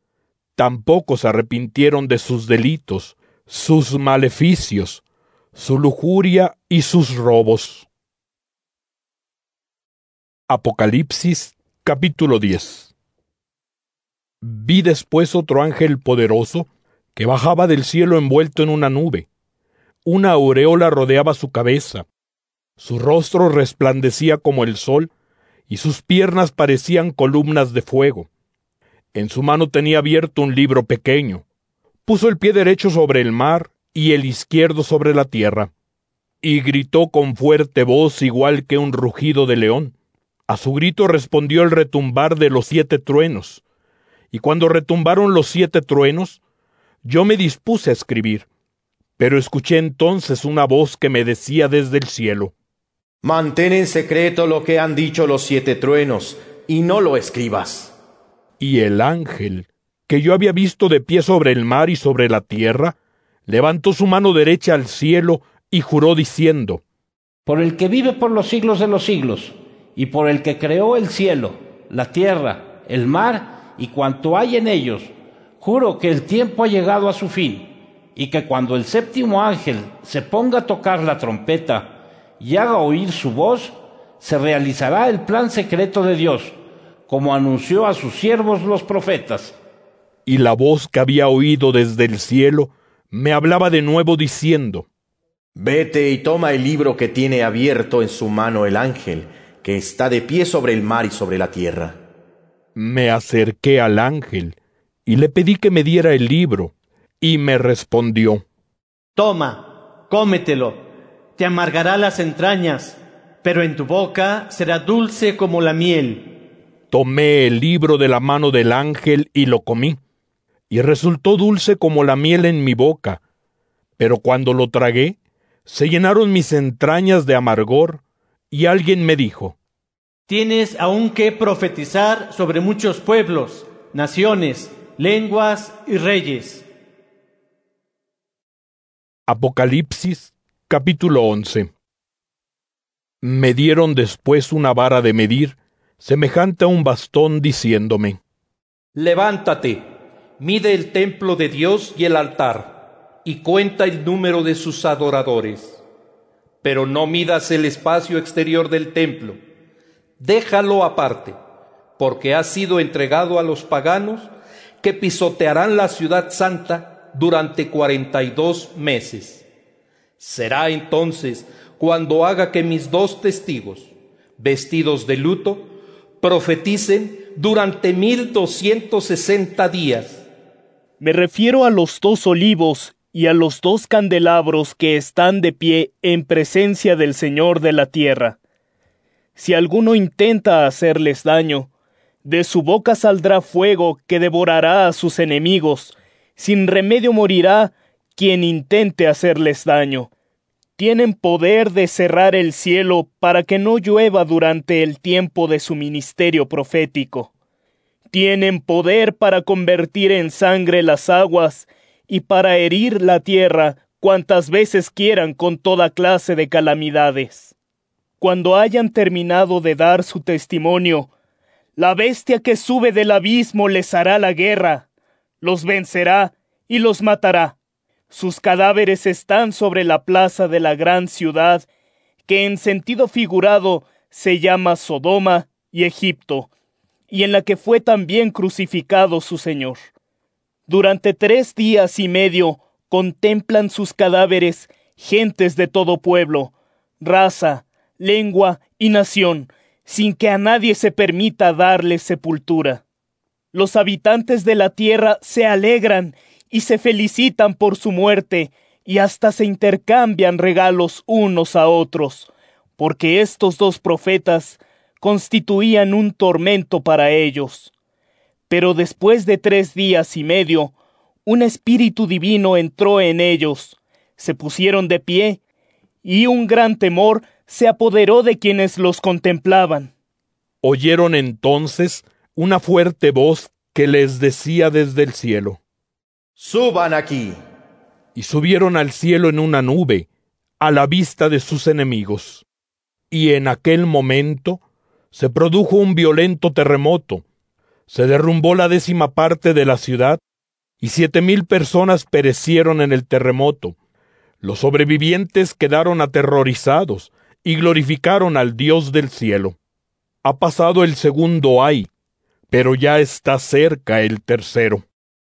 Tampoco se arrepintieron de sus delitos, sus maleficios, su lujuria y sus robos. Apocalipsis, capítulo 10. Vi después otro ángel poderoso que bajaba del cielo envuelto en una nube. Una aureola rodeaba su cabeza. Su rostro resplandecía como el sol, y sus piernas parecían columnas de fuego. En su mano tenía abierto un libro pequeño. Puso el pie derecho sobre el mar y el izquierdo sobre la tierra, y gritó con fuerte voz igual que un rugido de león. A su grito respondió el retumbar de los 7 truenos, y cuando retumbaron los 7 truenos, yo me dispuse a escribir, pero escuché entonces una voz que me decía desde el cielo: mantén en secreto lo que han dicho los 7 truenos, y no lo escribas. Y el ángel, que yo había visto de pie sobre el mar y sobre la tierra, levantó su mano derecha al cielo y juró diciendo: por el que vive por los siglos de los siglos, y por el que creó el cielo, la tierra, el mar y cuanto hay en ellos, juro que el tiempo ha llegado a su fin, y que cuando el séptimo ángel se ponga a tocar la trompeta y haga oír su voz, se realizará el plan secreto de Dios, como anunció a sus siervos los profetas. Y la voz que había oído desde el cielo me hablaba de nuevo diciendo: Vete y toma el libro que tiene abierto en su mano el ángel, que está de pie sobre el mar y sobre la tierra. Me acerqué al ángel y le pedí que me diera el libro, y me respondió: Toma, cómetelo, te amargará las entrañas, pero en tu boca será dulce como la miel. Tomé el libro de la mano del ángel y lo comí, y resultó dulce como la miel en mi boca, pero cuando lo tragué, se llenaron mis entrañas de amargor, y alguien me dijo: Tienes aún que profetizar sobre muchos pueblos, naciones, lenguas y reyes. Apocalipsis, capítulo 11. Me dieron después una vara de medir, semejante a un bastón, diciéndome: Levántate, mide el templo de Dios y el altar, y cuenta el número de sus adoradores. Pero no midas el espacio exterior del templo, déjalo aparte, porque ha sido entregado a los paganos, que pisotearán la ciudad santa durante 42 meses. Será entonces cuando haga que mis 2 testigos, vestidos de luto, profeticen durante 1260 días. Me refiero a los 2 olivos y a los 2 candelabros que están de pie en presencia del Señor de la tierra. Si alguno intenta hacerles daño, de su boca saldrá fuego que devorará a sus enemigos. Sin remedio morirá quien intente hacerles daño. Tienen poder de cerrar el cielo para que no llueva durante el tiempo de su ministerio profético. Tienen poder para convertir en sangre las aguas y para herir la tierra cuantas veces quieran con toda clase de calamidades. Cuando hayan terminado de dar su testimonio, la bestia que sube del abismo les hará la guerra, los vencerá y los matará. Sus cadáveres están sobre la plaza de la gran ciudad, que en sentido figurado se llama Sodoma y Egipto, y en la que fue también crucificado su Señor. Durante 3 días y medio contemplan sus cadáveres gentes de todo pueblo, raza, lengua y nación, sin que a nadie se permita darles sepultura. Los habitantes de la tierra se alegran y se felicitan por su muerte, y hasta se intercambian regalos unos a otros, porque estos 2 profetas constituían un tormento para ellos. Pero después de 3 días y medio, un espíritu divino entró en ellos, se pusieron de pie, y un gran temor se apoderó de quienes los contemplaban. Oyeron entonces una fuerte voz que les decía desde el cielo: ¡Suban aquí! Y subieron al cielo en una nube, a la vista de sus enemigos. Y en aquel momento se produjo un violento terremoto. Se derrumbó la 10ª parte de la ciudad, y 7,000 personas perecieron en el terremoto. Los sobrevivientes quedaron aterrorizados y glorificaron al Dios del cielo. Ha pasado el segundo ay, pero ya está cerca el tercero.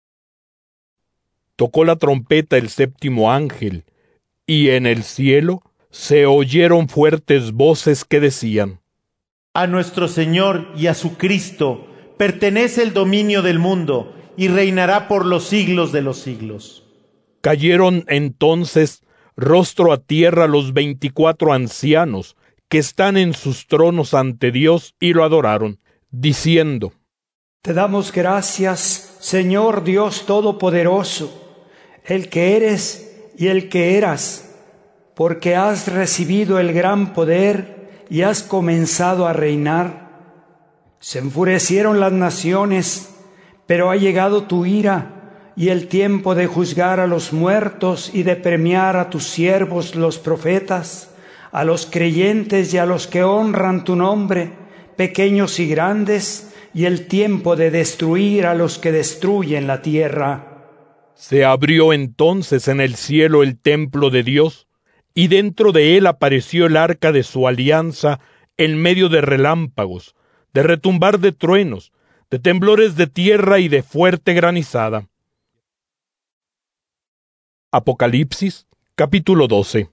Tocó la trompeta el 7º ángel, y en el cielo se oyeron fuertes voces que decían: A nuestro Señor y a su Cristo pertenece el dominio del mundo, y reinará por los siglos de los siglos. Cayeron entonces rostro a tierra los 24 ancianos que están en sus tronos ante Dios, y lo adoraron, diciendo: Te damos gracias, Señor Dios Todopoderoso, el que eres y el que eras, porque has recibido el gran poder y has comenzado a reinar. Se enfurecieron las naciones, pero ha llegado tu ira y el tiempo de juzgar a los muertos y de premiar a tus siervos los profetas, a los creyentes y a los que honran tu nombre, pequeños y grandes, y el tiempo de destruir a los que destruyen la tierra. Se abrió entonces en el cielo el templo de Dios, y dentro de él apareció el arca de su alianza en medio de relámpagos, de retumbar de truenos, de temblores de tierra y de fuerte granizada. Apocalipsis, capítulo 12.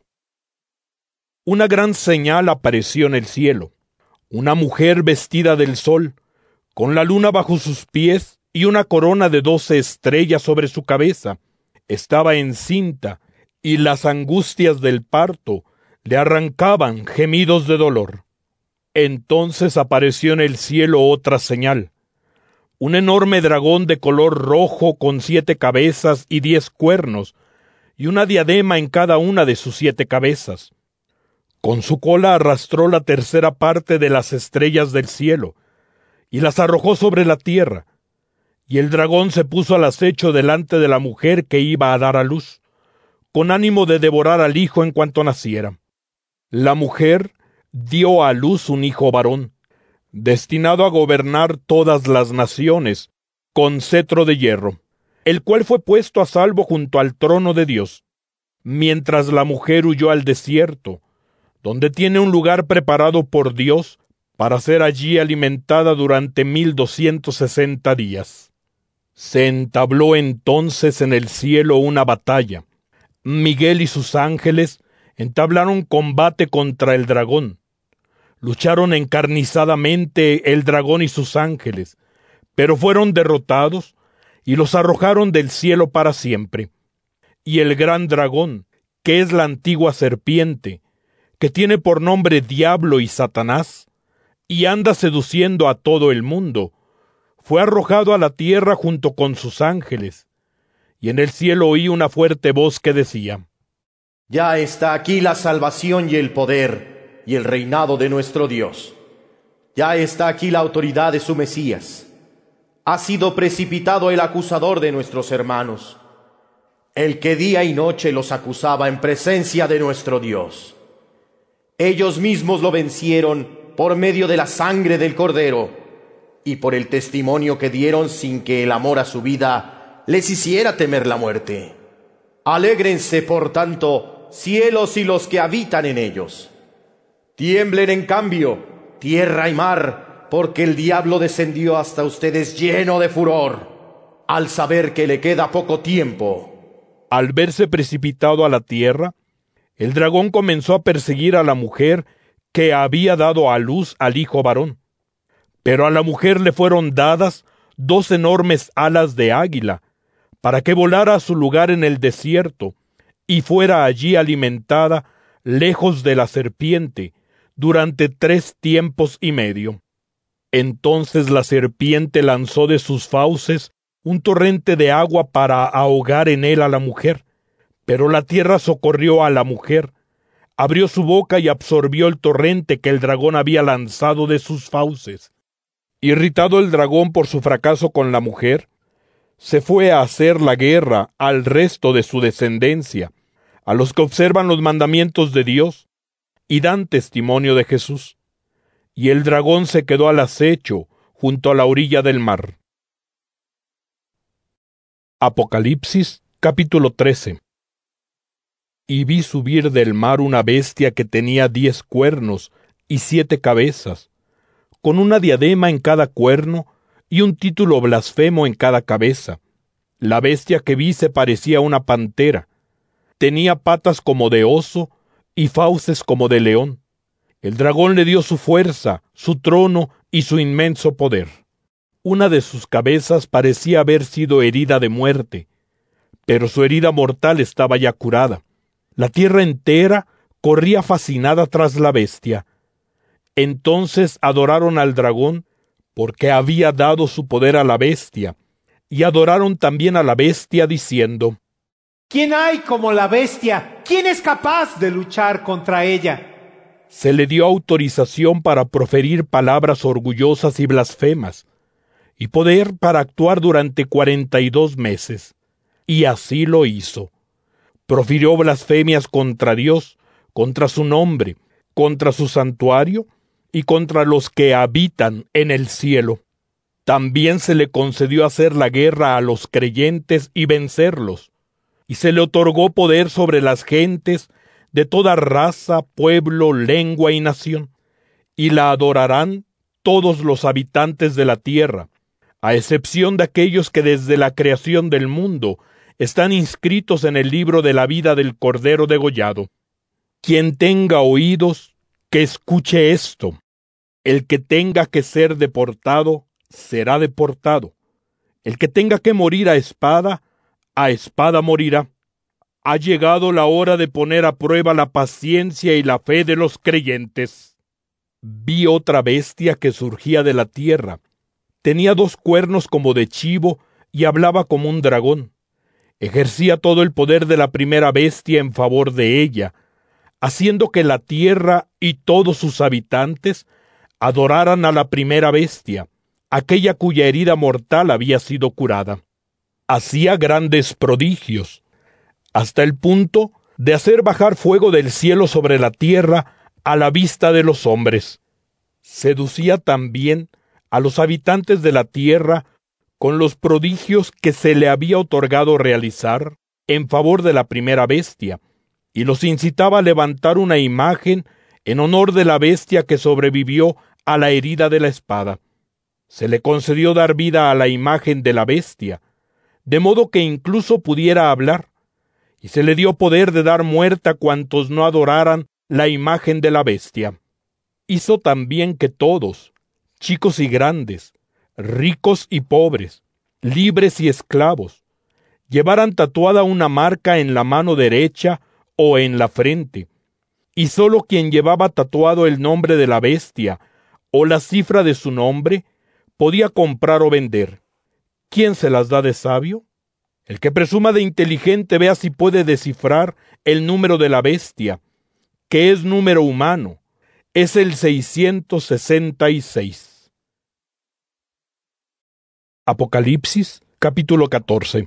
Una gran señal apareció en el cielo, una mujer vestida del sol, con la luna bajo sus pies y una corona de 12 estrellas sobre su cabeza. Estaba encinta, y las angustias del parto le arrancaban gemidos de dolor. Entonces apareció en el cielo otra señal, un enorme dragón de color rojo con 7 cabezas y 10 cuernos, y una diadema en cada una de sus 7 cabezas. Con su cola arrastró la tercera parte de las estrellas del cielo, y las arrojó sobre la tierra. Y el dragón se puso al acecho delante de la mujer que iba a dar a luz, con ánimo de devorar al hijo en cuanto naciera. La mujer dio a luz un hijo varón, destinado a gobernar todas las naciones, con cetro de hierro, el cual fue puesto a salvo junto al trono de Dios, mientras la mujer huyó al desierto, donde tiene un lugar preparado por Dios para ser allí alimentada durante 1260 días. Se entabló entonces en el cielo una batalla. Miguel y sus ángeles entablaron combate contra el dragón. Lucharon encarnizadamente el dragón y sus ángeles, pero fueron derrotados y los arrojaron del cielo para siempre. Y el gran dragón, que es la antigua serpiente, que tiene por nombre Diablo y Satanás, y anda seduciendo a todo el mundo, fue arrojado a la tierra junto con sus ángeles. Y en el cielo oí una fuerte voz que decía: Ya está aquí la salvación y el poder y el reinado de nuestro Dios. Ya está aquí la autoridad de su Mesías. Ha sido precipitado el acusador de nuestros hermanos, el que día y noche los acusaba en presencia de nuestro Dios. Ellos mismos lo vencieron por medio de la sangre del Cordero y por el testimonio que dieron, sin que el amor a su vida les hiciera temer la muerte. Alégrense, por tanto, cielos y los que habitan en ellos. Tiemblen, en cambio, tierra y mar, porque el diablo descendió hasta ustedes lleno de furor, al saber que le queda poco tiempo. Al verse precipitado a la tierra, el dragón comenzó a perseguir a la mujer que había dado a luz al hijo varón. Pero a la mujer le fueron dadas 2 enormes alas de águila, para que volara a su lugar en el desierto, y fuera allí alimentada, lejos de la serpiente, durante 3 tiempos y medio. Entonces la serpiente lanzó de sus fauces un torrente de agua para ahogar en él a la mujer. Pero la tierra socorrió a la mujer, abrió su boca y absorbió el torrente que el dragón había lanzado de sus fauces. Irritado el dragón por su fracaso con la mujer, se fue a hacer la guerra al resto de su descendencia, a los que observan los mandamientos de Dios y dan testimonio de Jesús. Y el dragón se quedó al acecho junto a la orilla del mar. Apocalipsis, capítulo 13. Y vi subir del mar una bestia que tenía 10 cuernos y 7 cabezas, con una diadema en cada cuerno y un título blasfemo en cada cabeza. La bestia que vi se parecía a una pantera. Tenía patas como de oso y fauces como de león. El dragón le dio su fuerza, su trono y su inmenso poder. Una de sus cabezas parecía haber sido herida de muerte, pero su herida mortal estaba ya curada. La tierra entera corría fascinada tras la bestia. Entonces adoraron al dragón, porque había dado su poder a la bestia, y adoraron también a la bestia, diciendo: ¿Quién hay como la bestia? ¿Quién es capaz de luchar contra ella? Se le dio autorización para proferir palabras orgullosas y blasfemas, y poder para actuar durante 42 meses. Y así lo hizo. Profirió blasfemias contra Dios, contra su nombre, contra su santuario y contra los que habitan en el cielo. También se le concedió hacer la guerra a los creyentes y vencerlos, y se le otorgó poder sobre las gentes de toda raza, pueblo, lengua y nación, y la adorarán todos los habitantes de la tierra, a excepción de aquellos que desde la creación del mundo están inscritos en el libro de la vida del Cordero degollado. Quien tenga oídos, que escuche esto. El que tenga que ser deportado, será deportado. El que tenga que morir a espada morirá. Ha llegado la hora de poner a prueba la paciencia y la fe de los creyentes. Vi otra bestia que surgía de la tierra. Tenía 2 cuernos como de chivo y hablaba como un dragón. Ejercía todo el poder de la primera bestia en favor de ella, haciendo que la tierra y todos sus habitantes adoraran a la primera bestia, aquella cuya herida mortal había sido curada. Hacía grandes prodigios, hasta el punto de hacer bajar fuego del cielo sobre la tierra a la vista de los hombres. Seducía también a los habitantes de la tierra con los prodigios que se le había otorgado realizar en favor de la primera bestia, y los incitaba a levantar una imagen en honor de la bestia que sobrevivió a la herida de la espada. Se le concedió dar vida a la imagen de la bestia, de modo que incluso pudiera hablar, y se le dio poder de dar muerte a cuantos no adoraran la imagen de la bestia. Hizo también que todos, chicos y grandes, ricos y pobres, libres y esclavos, llevaran tatuada una marca en la mano derecha o en la frente, y sólo quien llevaba tatuado el nombre de la bestia o la cifra de su nombre podía comprar o vender. ¿Quién se las da de sabio? El que presuma de inteligente vea si puede descifrar el número de la bestia, que es número humano, es el 666. Apocalipsis, capítulo 14.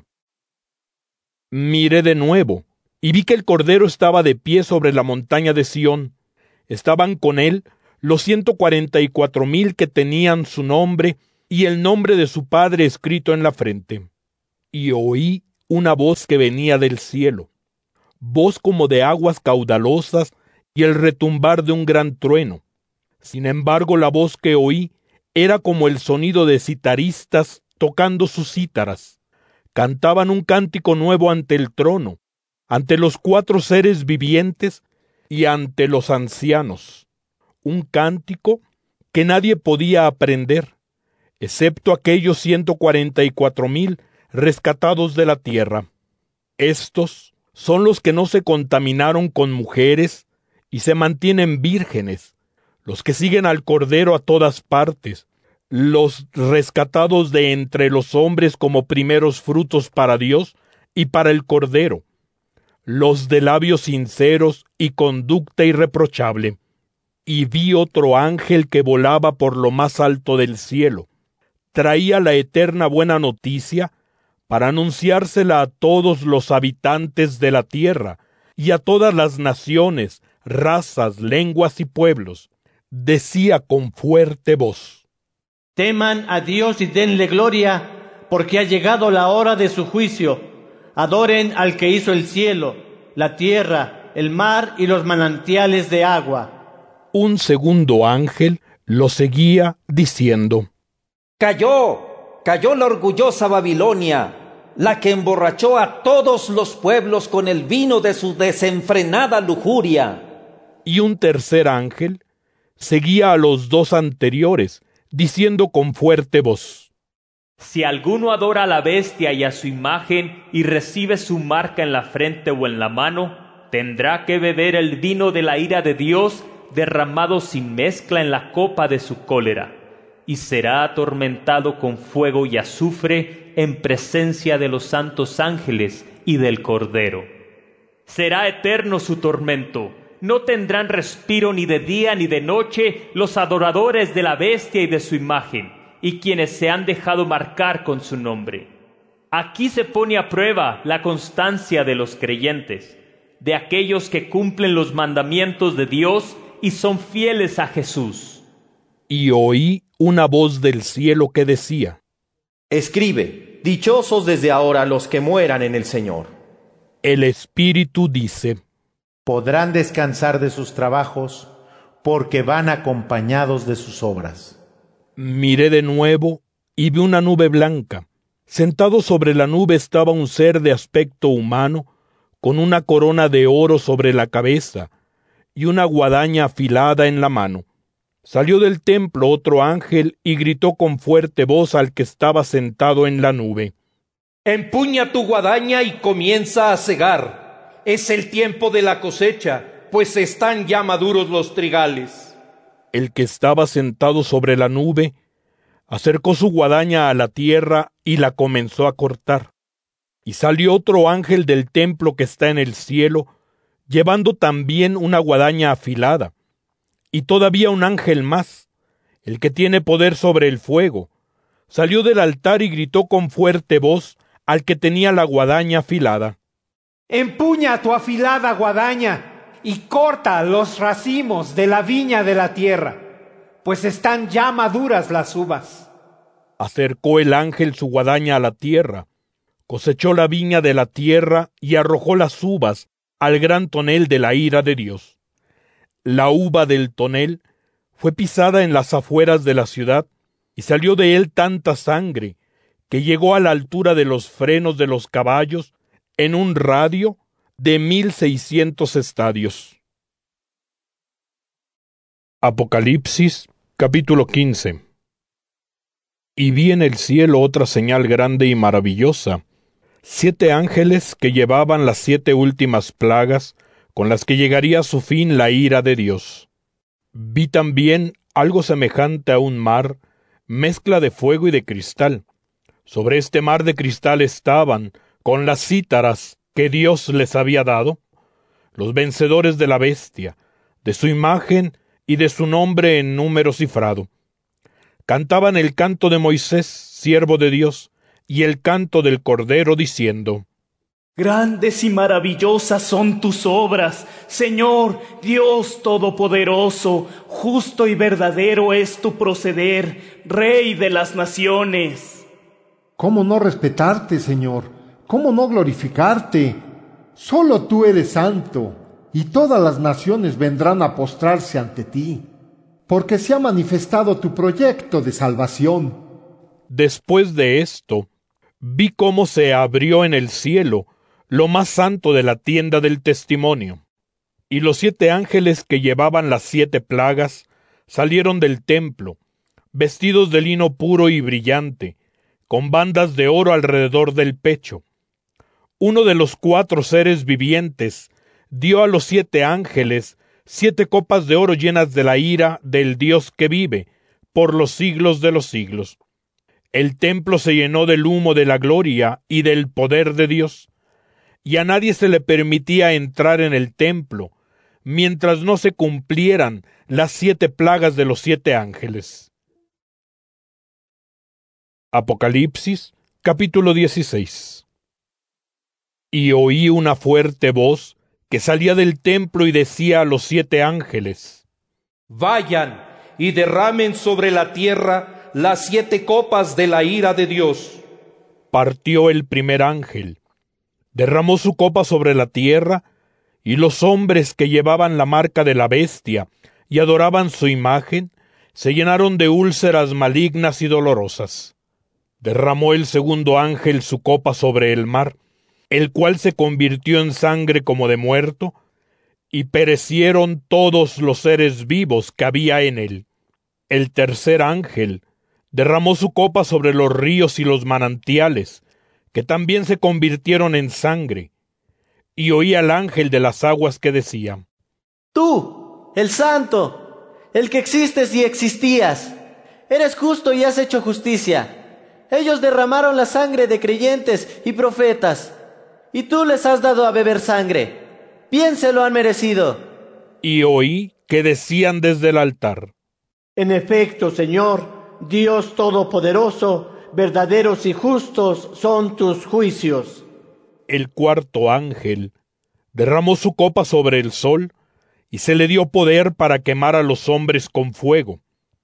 Miré de nuevo, y vi que el Cordero estaba de pie sobre la montaña de Sión. Estaban con él los 144,000 que tenían su nombre y el nombre de su Padre escrito en la frente. Y oí una voz que venía del cielo, voz como de aguas caudalosas y el retumbar de un gran trueno. Sin embargo, la voz que oí era como el sonido de citaristas tocando sus cítaras. Cantaban un cántico nuevo ante el trono, ante los 4 seres vivientes y ante los ancianos. Un cántico que nadie podía aprender, excepto aquellos 144,000 rescatados de la tierra. Estos son los que no se contaminaron con mujeres y se mantienen vírgenes, los que siguen al Cordero a todas partes, los rescatados de entre los hombres como primeros frutos para Dios y para el Cordero, los de labios sinceros y conducta irreprochable. Y vi otro ángel que volaba por lo más alto del cielo. Traía la eterna buena noticia para anunciársela a todos los habitantes de la tierra y a todas las naciones, razas, lenguas y pueblos. Decía con fuerte voz: Teman a Dios y denle gloria, porque ha llegado la hora de su juicio. Adoren al que hizo el cielo, la tierra, el mar y los manantiales de agua. Un segundo ángel lo seguía diciendo: Cayó la orgullosa Babilonia, la que emborrachó a todos los pueblos con el vino de su desenfrenada lujuria. Y un tercer ángel seguía a los 2 anteriores, diciendo con fuerte voz: Si alguno adora a la bestia y a su imagen y recibe su marca en la frente o en la mano, tendrá que beber el vino de la ira de Dios derramado sin mezcla en la copa de su cólera, y será atormentado con fuego y azufre en presencia de los santos ángeles y del Cordero. Será eterno su tormento. No tendrán respiro ni de día ni de noche los adoradores de la bestia y de su imagen, y quienes se han dejado marcar con su nombre. Aquí se pone a prueba la constancia de los creyentes, de aquellos que cumplen los mandamientos de Dios y son fieles a Jesús. Y oí una voz del cielo que decía: Escribe, dichosos desde ahora los que mueran en el Señor. El Espíritu dice: Podrán descansar de sus trabajos, porque van acompañados de sus obras. Miré de nuevo y vi una nube blanca. Sentado sobre la nube estaba un ser de aspecto humano, con una corona de oro sobre la cabeza y una guadaña afilada en la mano. Salió del templo otro ángel y gritó con fuerte voz al que estaba sentado en la nube: Empuña tu guadaña y comienza a segar. Es el tiempo de la cosecha, pues están ya maduros los trigales. El que estaba sentado sobre la nube acercó su guadaña a la tierra y la comenzó a cortar. Y salió otro ángel del templo que está en el cielo, llevando también una guadaña afilada. Y todavía un ángel más, el que tiene poder sobre el fuego, salió del altar y gritó con fuerte voz al que tenía la guadaña afilada: Empuña tu afilada guadaña y corta los racimos de la viña de la tierra, pues están ya maduras las uvas. Acercó el ángel su guadaña a la tierra, cosechó la viña de la tierra y arrojó las uvas al gran tonel de la ira de Dios. La uva del tonel fue pisada en las afueras de la ciudad, y salió de él tanta sangre que llegó a la altura de los frenos de los caballos en un radio de 1600 estadios. Apocalipsis, capítulo 15. Y vi en el cielo otra señal grande y maravillosa: 7 ángeles que llevaban las 7 últimas plagas, con las que llegaría a su fin la ira de Dios. Vi también algo semejante a un mar, mezcla de fuego y de cristal. Sobre este mar de cristal estaban, con las cítaras que Dios les había dado, los vencedores de la bestia, de su imagen y de su nombre en número cifrado. Cantaban el canto de Moisés, siervo de Dios, y el canto del Cordero, diciendo: Grandes y maravillosas son tus obras, Señor, Dios Todopoderoso. Justo y verdadero es tu proceder, Rey de las naciones. ¿Cómo no respetarte, Señor? ¿Cómo no glorificarte? Solo tú eres santo, y todas las naciones vendrán a postrarse ante ti, porque se ha manifestado tu proyecto de salvación. Después de esto, vi cómo se abrió en el cielo lo más santo de la tienda del testimonio, y los 7 ángeles que llevaban las 7 plagas salieron del templo, vestidos de lino puro y brillante, con bandas de oro alrededor del pecho. Uno de los 4 seres vivientes dio a los 7 ángeles 7 copas de oro llenas de la ira del Dios que vive por los siglos de los siglos. El templo se llenó del humo de la gloria y del poder de Dios, y a nadie se le permitía entrar en el templo, mientras no se cumplieran las 7 plagas de los 7 ángeles. Apocalipsis, capítulo 16. Y oí una fuerte voz que salía del templo y decía a los 7 ángeles: Vayan y derramen sobre la tierra las 7 copas de la ira de Dios. Partió el primer ángel, derramó su copa sobre la tierra, y los hombres que llevaban la marca de la bestia y adoraban su imagen se llenaron de úlceras malignas y dolorosas. Derramó el segundo ángel su copa sobre el mar, el cual se convirtió en sangre como de muerto, y perecieron todos los seres vivos que había en él. El tercer ángel derramó su copa sobre los ríos y los manantiales, que también se convirtieron en sangre, y oí al ángel de las aguas que decía: Tú, el Santo, el que existes y existías, eres justo y has hecho justicia. Ellos derramaron la sangre de creyentes y profetas, y tú les has dado a beber sangre. Bien se lo han merecido. Y oí que decían desde el altar: En efecto, Señor, Dios Todopoderoso, verdaderos y justos son tus juicios. El cuarto ángel derramó su copa sobre el sol, y se le dio poder para quemar a los hombres con fuego.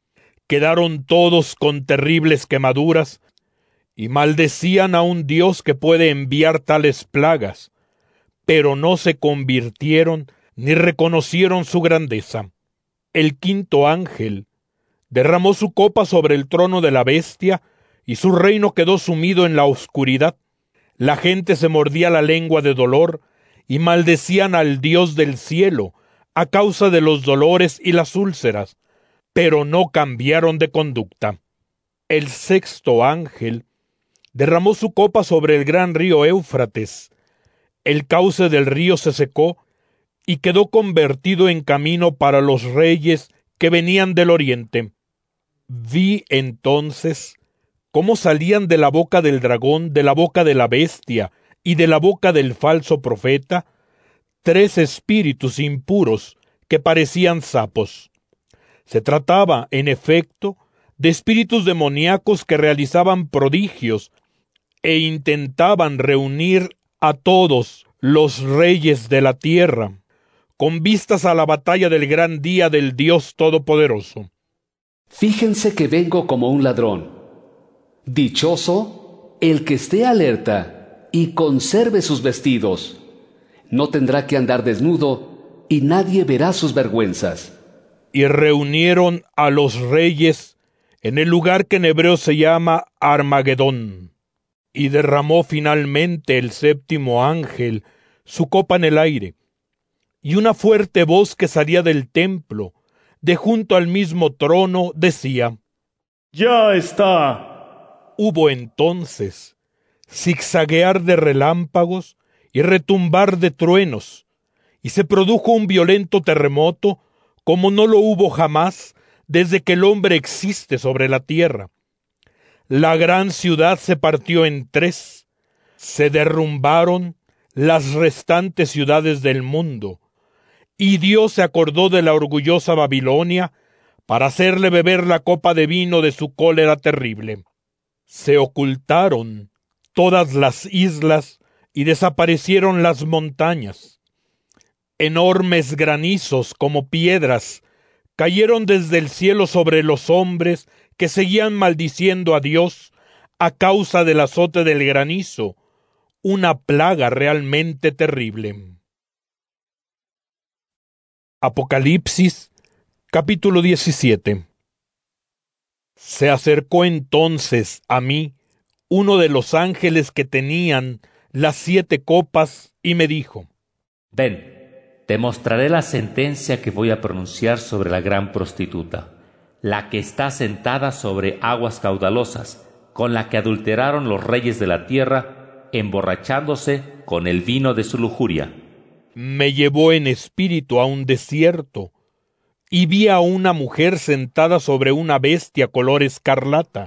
quedaron todos con terribles quemaduras y maldecían a un Dios que puede enviar tales plagas, pero no se convirtieron ni reconocieron su grandeza. El quinto ángel derramó su copa sobre el trono de la bestia y su reino quedó sumido en la oscuridad. La gente se mordía la lengua de dolor y maldecían al Dios del cielo a causa de los dolores y las úlceras, pero no cambiaron de conducta. El sexto ángel derramó su copa sobre el gran río Éufrates. El cauce del río se secó y quedó convertido en camino para los reyes que venían del oriente. Vi entonces cómo salían de la boca del dragón, de la boca de la bestia y de la boca del falso profeta, 3 espíritus impuros que parecían sapos. Se trataba, en efecto, de espíritus demoníacos que realizaban prodigios e intentaban reunir a todos los reyes de la tierra, con vistas a la batalla del gran día del Dios Todopoderoso. Fíjense que vengo como un ladrón. Dichoso el que esté alerta y conserve sus vestidos. No tendrá que andar desnudo y nadie verá sus vergüenzas. Y reunieron a los reyes en el lugar que en hebreo se llama Armagedón. Y derramó finalmente el séptimo ángel su copa en el aire, y una fuerte voz que salía del templo, de junto al mismo trono, decía: ¡Ya está! Hubo entonces zigzaguear de relámpagos y retumbar de truenos, y se produjo un violento terremoto como no lo hubo jamás desde que el hombre existe sobre la tierra. La gran ciudad se partió en 3, se derrumbaron las restantes ciudades del mundo, y Dios se acordó de la orgullosa Babilonia para hacerle beber la copa de vino de su cólera terrible. Se ocultaron todas las islas y desaparecieron las montañas. Enormes granizos como piedras cayeron desde el cielo sobre los hombres que seguían maldiciendo a Dios a causa del azote del granizo, una plaga realmente terrible. Apocalipsis, capítulo 17. Se acercó entonces a mí uno de los ángeles que tenían las 7 copas y me dijo: Ven, te mostraré la sentencia que voy a pronunciar sobre la gran prostituta, la que está sentada sobre aguas caudalosas, con la que adulteraron los reyes de la tierra, emborrachándose con el vino de su lujuria. Me llevó en espíritu a un desierto, y vi a una mujer sentada sobre una bestia color escarlata.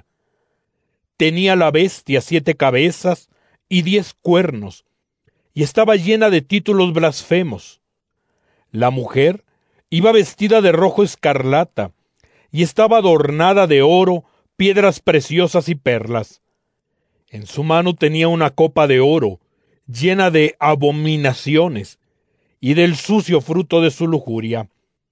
Tenía la bestia 7 cabezas y 10 cuernos, y estaba llena de títulos blasfemos. La mujer iba vestida de rojo escarlata, y estaba adornada de oro, piedras preciosas y perlas. En su mano tenía una copa de oro, llena de abominaciones, y del sucio fruto de su lujuria,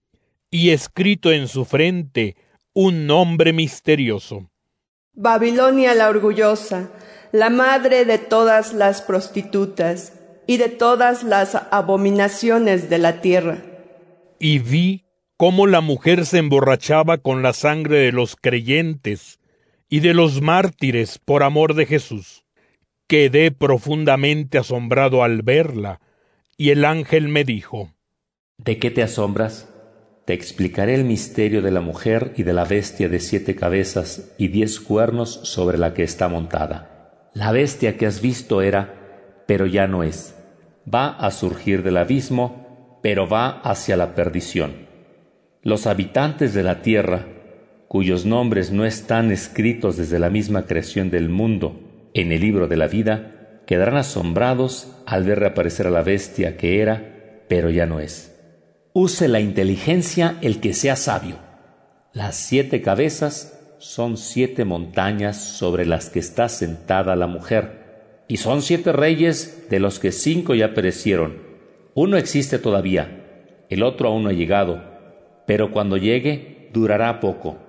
y escrito en su frente un nombre misterioso: Babilonia la orgullosa, la madre de todas las prostitutas y de todas las abominaciones de la tierra. Y vi cómo la mujer se emborrachaba con la sangre de los creyentes y de los mártires por amor de Jesús. Quedé profundamente asombrado al verla, y el ángel me dijo: ¿De qué te asombras? Te explicaré el misterio de la mujer y de la bestia de 7 cabezas y 10 cuernos sobre la que está montada. La bestia que has visto era, pero ya no es. Va a surgir del abismo, pero va hacia la perdición. Los habitantes de la tierra, cuyos nombres no están escritos desde la misma creación del mundo en el libro de la vida, quedarán asombrados al ver reaparecer a la bestia que era, pero ya no es. Use la inteligencia el que sea sabio. Las 7 cabezas son 7 montañas sobre las que está sentada la mujer, y son 7 reyes, de los que 5 ya perecieron. Uno existe todavía, el otro aún no ha llegado, pero cuando llegue durará poco.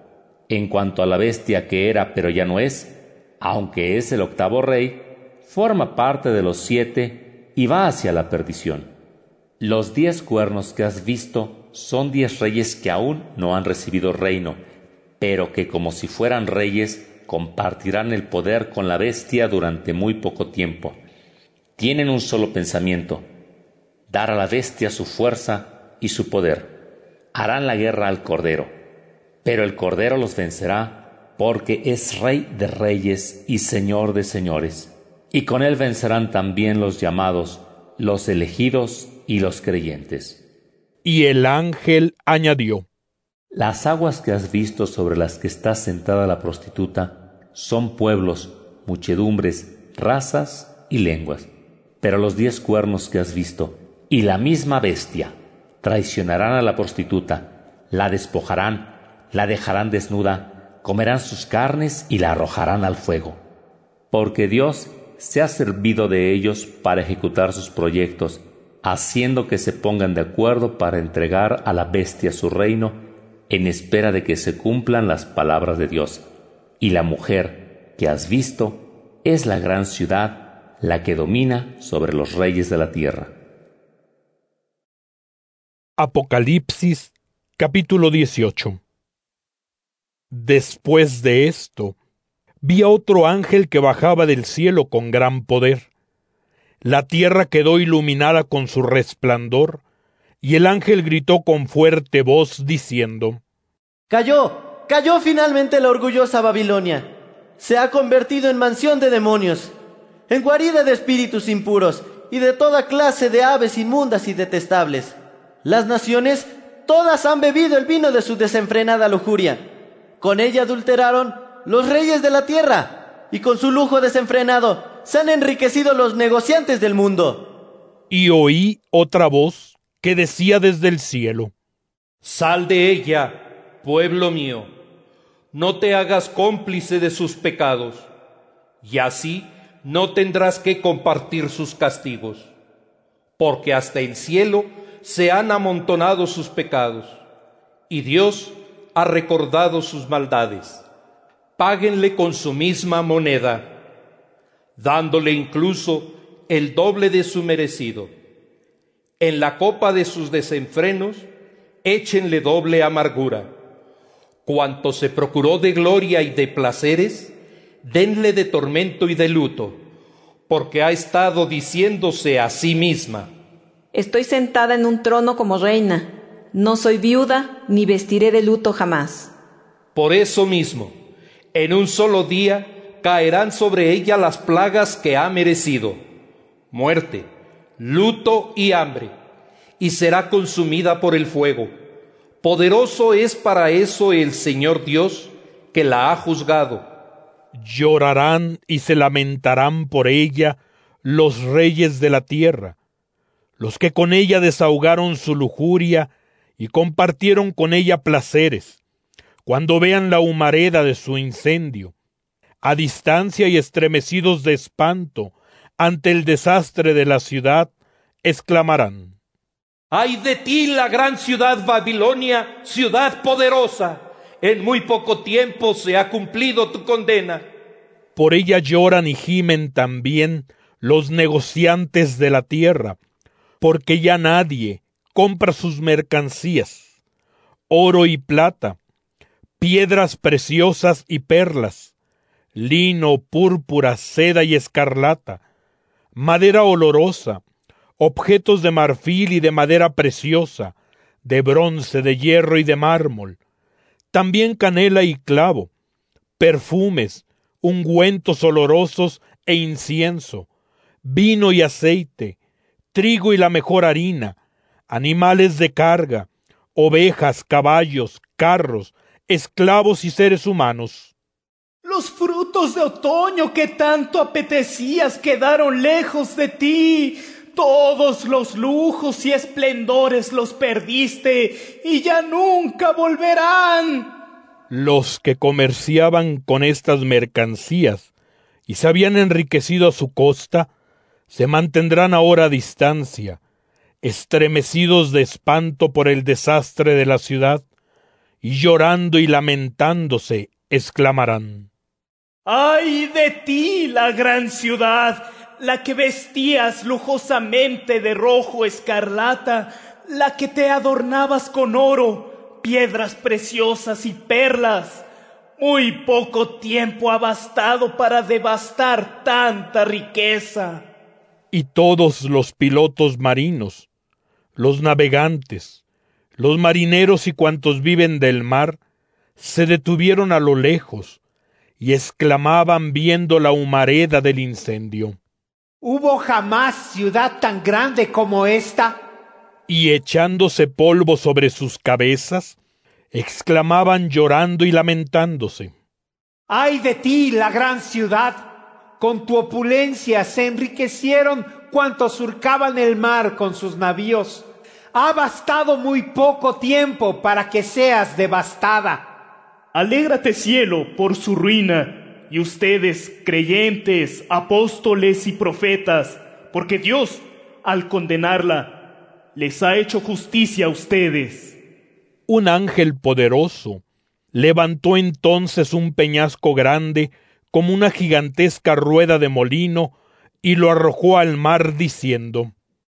En cuanto a la bestia que era pero ya no es, aunque es el 8º rey, forma parte de los 7 y va hacia la perdición. Los 10 cuernos que has visto son 10 reyes que aún no han recibido reino, pero que como si fueran reyes compartirán el poder con la bestia durante muy poco tiempo. Tienen un solo pensamiento: dar a la bestia su fuerza y su poder. Harán la guerra al Cordero, pero el Cordero los vencerá, porque es Rey de reyes y Señor de señores. Y con él vencerán también los llamados, los elegidos y los creyentes. Y el ángel añadió: Las aguas que has visto sobre las que está sentada la prostituta son pueblos, muchedumbres, razas y lenguas. Pero los 10 cuernos que has visto y la misma bestia traicionarán a la prostituta, la despojarán, la dejarán desnuda, comerán sus carnes y la arrojarán al fuego. Porque Dios se ha servido de ellos para ejecutar sus proyectos, haciendo que se pongan de acuerdo para entregar a la bestia su reino, en espera de que se cumplan las palabras de Dios. Y la mujer que has visto es la gran ciudad, la que domina sobre los reyes de la tierra. Apocalipsis, capítulo 18. Después de esto, vi a otro ángel que bajaba del cielo con gran poder. La tierra quedó iluminada con su resplandor, y el ángel gritó con fuerte voz diciendo: Cayó finalmente la orgullosa Babilonia. Se ha convertido en mansión de demonios, en guarida de espíritus impuros y de toda clase de aves inmundas y detestables. Las naciones todas han bebido el vino de su desenfrenada lujuria. Con ella adulteraron los reyes de la tierra, y con su lujo desenfrenado se han enriquecido los negociantes del mundo. Y oí otra voz que decía desde el cielo: Sal de ella, pueblo mío, no te hagas cómplice de sus pecados, y así no tendrás que compartir sus castigos, porque hasta el cielo se han amontonado sus pecados, y Dios ha recordado sus maldades. Páguenle con su misma moneda, dándole incluso el doble de su merecido. En la copa de sus desenfrenos, échenle doble amargura. Cuanto se procuró de gloria y de placeres, denle de tormento y de luto, porque ha estado diciéndose a sí misma: Estoy sentada en un trono como reina, no soy viuda ni vestiré de luto jamás. Por eso mismo, en un solo día caerán sobre ella las plagas que ha merecido: muerte, luto y hambre, y será consumida por el fuego. Poderoso es para eso el Señor Dios, que la ha juzgado. Llorarán y se lamentarán por ella los reyes de la tierra, los que con ella desahogaron su lujuria y compartieron con ella placeres, cuando vean la humareda de su incendio. A distancia y estremecidos de espanto ante el desastre de la ciudad, exclamarán: ¡Ay de ti, la gran ciudad Babilonia, ciudad poderosa! En muy poco tiempo se ha cumplido tu condena. Por ella lloran y gimen también los negociantes de la tierra, porque ya nadie compra sus mercancías, oro y plata, piedras preciosas y perlas, lino, púrpura, seda y escarlata, madera olorosa, objetos de marfil y de madera preciosa, de bronce, de hierro y de mármol, también canela y clavo, perfumes, ungüentos olorosos e incienso, vino y aceite, trigo y la mejor harina, animales de carga, ovejas, caballos, carros, esclavos y seres humanos. Los frutos de otoño que tanto apetecías quedaron lejos de ti. Todos los lujos y esplendores los perdiste y ya nunca volverán. Los que comerciaban con estas mercancías y se habían enriquecido a su costa, se mantendrán ahora a distancia, estremecidos de espanto por el desastre de la ciudad, y llorando y lamentándose, exclamarán: ¡Ay de ti, la gran ciudad, la que vestías lujosamente de rojo escarlata, la que te adornabas con oro, piedras preciosas y perlas! Muy poco tiempo ha bastado para devastar tanta riqueza. Y todos los pilotos marinos, los navegantes, los marineros y cuantos viven del mar, se detuvieron a lo lejos y exclamaban viendo la humareda del incendio: ¿Hubo jamás ciudad tan grande como esta? Y echándose polvo sobre sus cabezas, exclamaban llorando y lamentándose: ¡Ay de ti, la gran ciudad! Con tu opulencia se enriquecieron cuantos surcaban el mar con sus navíos. Ha bastado muy poco tiempo para que seas devastada. Alégrate, cielo, por su ruina, y ustedes, creyentes, apóstoles y profetas, porque Dios, al condenarla, les ha hecho justicia a ustedes. Un ángel poderoso levantó entonces un peñasco grande como una gigantesca rueda de molino y lo arrojó al mar diciendo: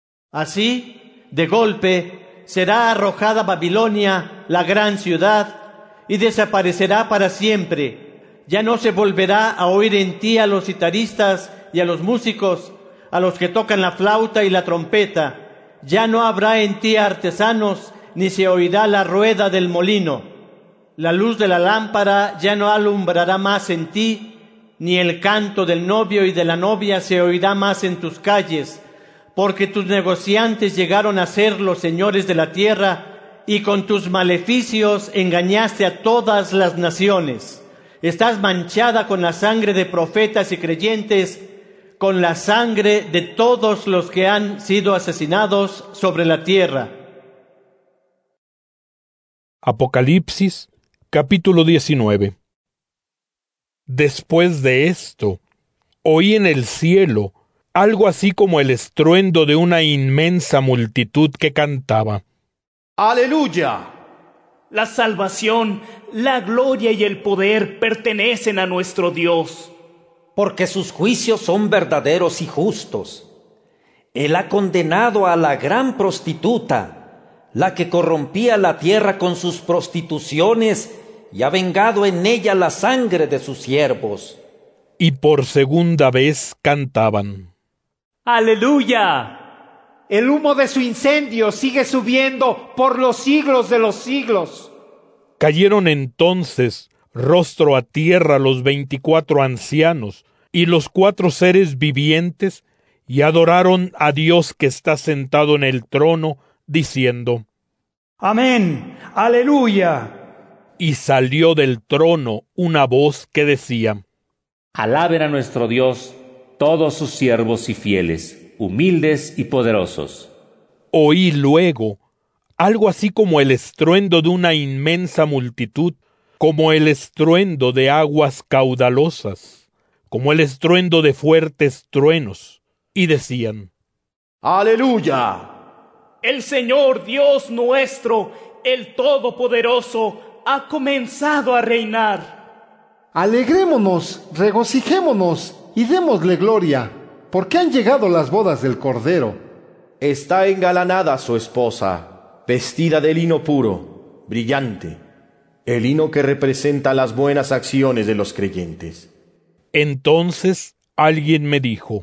Así, de golpe, será arrojada Babilonia, la gran ciudad, y desaparecerá para siempre. Ya no se volverá a oír en ti a los citaristas y a los músicos, a los que tocan la flauta y la trompeta. Ya no habrá en ti artesanos, ni se oirá la rueda del molino. La luz de la lámpara ya no alumbrará más en ti, ni el canto del novio y de la novia se oirá más en tus calles, porque tus negociantes llegaron a ser los señores de la tierra, y con tus maleficios engañaste a todas las naciones. Estás manchada con la sangre de profetas y creyentes, con la sangre de todos los que han sido asesinados sobre la tierra. Apocalipsis, capítulo 19. Después de esto, oí en el cielo algo así como el estruendo de una inmensa multitud que cantaba: ¡Aleluya! La salvación, la gloria y el poder pertenecen a nuestro Dios. Porque sus juicios son verdaderos y justos. Él ha condenado a la gran prostituta, la que corrompía la tierra con sus prostituciones, y ha vengado en ella la sangre de sus siervos. Y por segunda vez cantaban: ¡Aleluya! El humo de su incendio sigue subiendo por los siglos de los siglos. Cayeron entonces rostro a tierra los 24 ancianos y los 4 seres vivientes, y adoraron a Dios que está sentado en el trono, diciendo: Amén, aleluya. Y salió del trono una voz que decía: Alaben a nuestro Dios todos sus siervos y fieles, humildes y poderosos. Oí luego algo así como el estruendo de una inmensa multitud, como el estruendo de aguas caudalosas, como el estruendo de fuertes truenos, y decían: ¡Aleluya! El Señor Dios nuestro, el Todopoderoso, ha comenzado a reinar. Alegrémonos, regocijémonos y démosle gloria, porque han llegado las bodas del Cordero. Está engalanada su esposa, vestida de lino puro, brillante, el lino que representa las buenas acciones de los creyentes. Entonces alguien me dijo: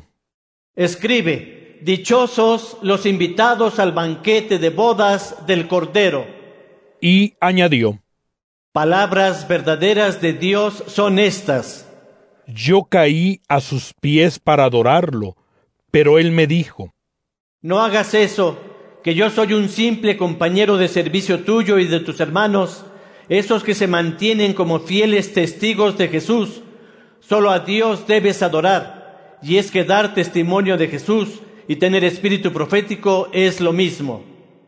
Escribe: dichosos los invitados al banquete de bodas del Cordero. Y añadió: Palabras verdaderas de Dios son estas. Yo caí a sus pies para adorarlo, pero él me dijo: No hagas eso, que yo soy un simple compañero de servicio tuyo y de tus hermanos, esos que se mantienen como fieles testigos de Jesús. Solo a Dios debes adorar, y es que dar testimonio de Jesús y tener espíritu profético es lo mismo.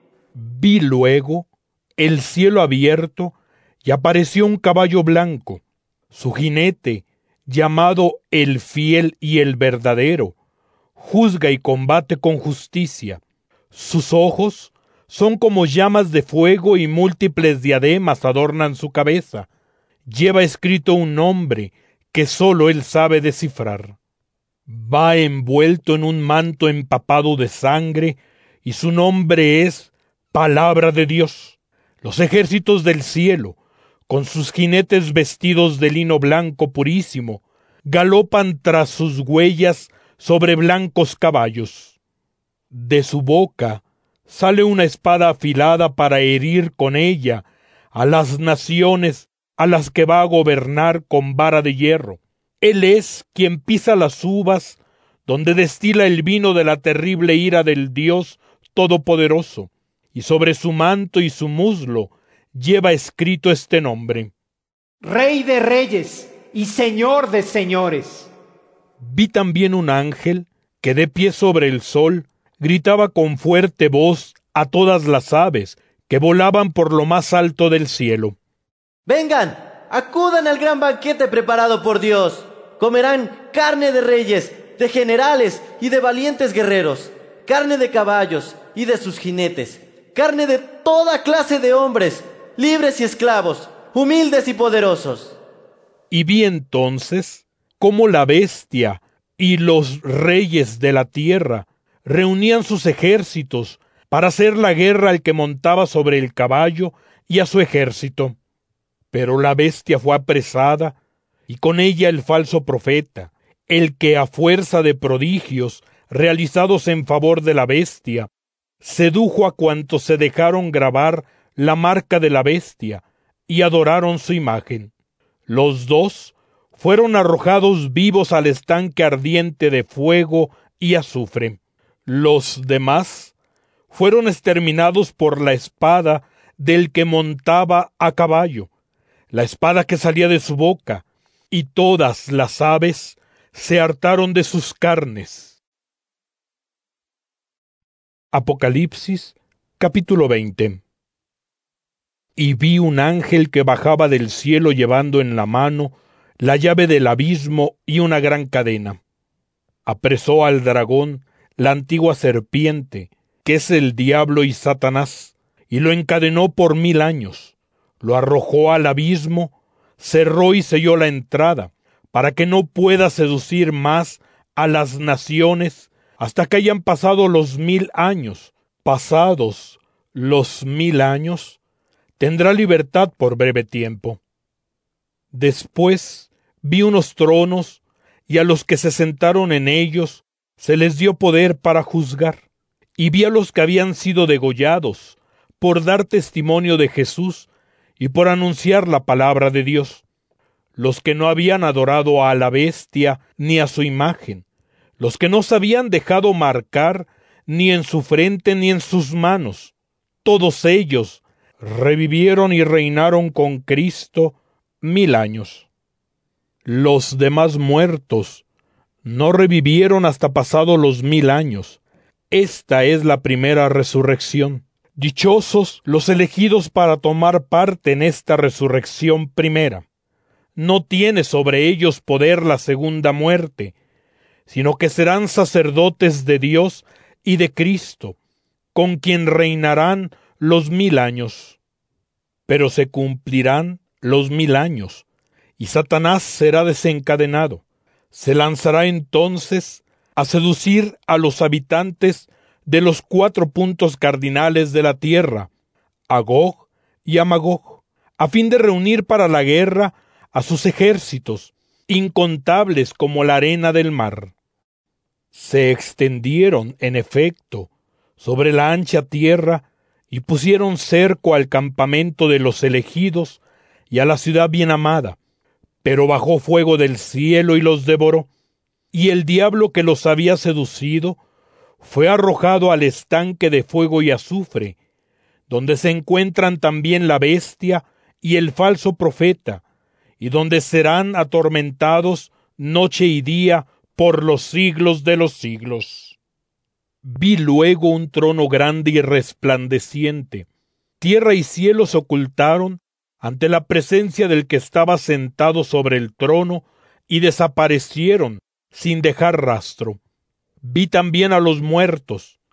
Vi luego el cielo abierto, y apareció un caballo blanco. Su jinete, llamado el fiel y el verdadero, juzga y combate con justicia. Sus ojos son como llamas de fuego y múltiples diademas adornan su cabeza. Lleva escrito un nombre que sólo él sabe descifrar. Va envuelto en un manto empapado de sangre y su nombre es Palabra de Dios. Los ejércitos del cielo, con sus jinetes vestidos de lino blanco purísimo, galopan tras sus huellas sobre blancos caballos. De su boca sale una espada afilada para herir con ella a las naciones a las que va a gobernar con vara de hierro. Él es quien pisa las uvas, donde destila el vino de la terrible ira del Dios Todopoderoso, y sobre su manto y su muslo lleva escrito este nombre: Rey de reyes y Señor de señores. Vi también un ángel que de pie sobre el sol gritaba con fuerte voz a todas las aves que volaban por lo más alto del cielo: Vengan, acudan al gran banquete preparado por Dios. Comerán carne de reyes, de generales y de valientes guerreros, carne de caballos y de sus jinetes, carne de toda clase de hombres, libres y esclavos, humildes y poderosos. Y vi entonces cómo la bestia y los reyes de la tierra reunían sus ejércitos para hacer la guerra al que montaba sobre el caballo y a su ejército. Pero la bestia fue apresada, y con ella el falso profeta, el que a fuerza de prodigios realizados en favor de la bestia, sedujo a cuantos se dejaron grabar la marca de la bestia y adoraron su imagen. Los dos fueron arrojados vivos al estanque ardiente de fuego y azufre. Los demás fueron exterminados por la espada del que montaba a caballo, la espada que salía de su boca, y todas las aves se hartaron de sus carnes. Apocalipsis, capítulo 20. Y vi un ángel que bajaba del cielo llevando en la mano la llave del abismo y una gran cadena. Apresó al dragón, la antigua serpiente, que es el diablo y Satanás, y lo encadenó por 1000 años. Lo arrojó al abismo, cerró y selló la entrada, para que no pueda seducir más a las naciones hasta que hayan pasado los 1000 años. Pasados los 1000 años, tendrá libertad por breve tiempo. Después vi unos tronos, y a los que se sentaron en ellos se les dio poder para juzgar. Y vi a los que habían sido degollados por dar testimonio de Jesús y por anunciar la palabra de Dios, los que no habían adorado a la bestia ni a su imagen, los que no se habían dejado marcar ni en su frente ni en sus manos. Todos ellos revivieron y reinaron con Cristo 1000 años. Los demás muertos no revivieron hasta pasados los 1000 años. Esta es la primera resurrección. Dichosos los elegidos para tomar parte en esta resurrección primera. No tiene sobre ellos poder la segunda muerte, sino que serán sacerdotes de Dios y de Cristo, con quien reinarán los 1000 años. Pero se cumplirán los 1000 años, y Satanás será desencadenado. Se lanzará entonces a seducir a los habitantes de los 4 puntos cardinales de la tierra, a Gog y a Magog, a fin de reunir para la guerra a sus ejércitos, incontables como la arena del mar. Se extendieron, en efecto, sobre la ancha tierra y pusieron cerco al campamento de los elegidos y a la ciudad bien amada, pero bajó fuego del cielo y los devoró, y el diablo que los había seducido fue arrojado al estanque de fuego y azufre, donde se encuentran también la bestia y el falso profeta, y donde serán atormentados noche y día por los siglos de los siglos. Vi luego un trono grande y resplandeciente. Tierra y cielo se ocultaron ante la presencia del que estaba sentado sobre el trono y desaparecieron sin dejar rastro. Vi también a los muertos,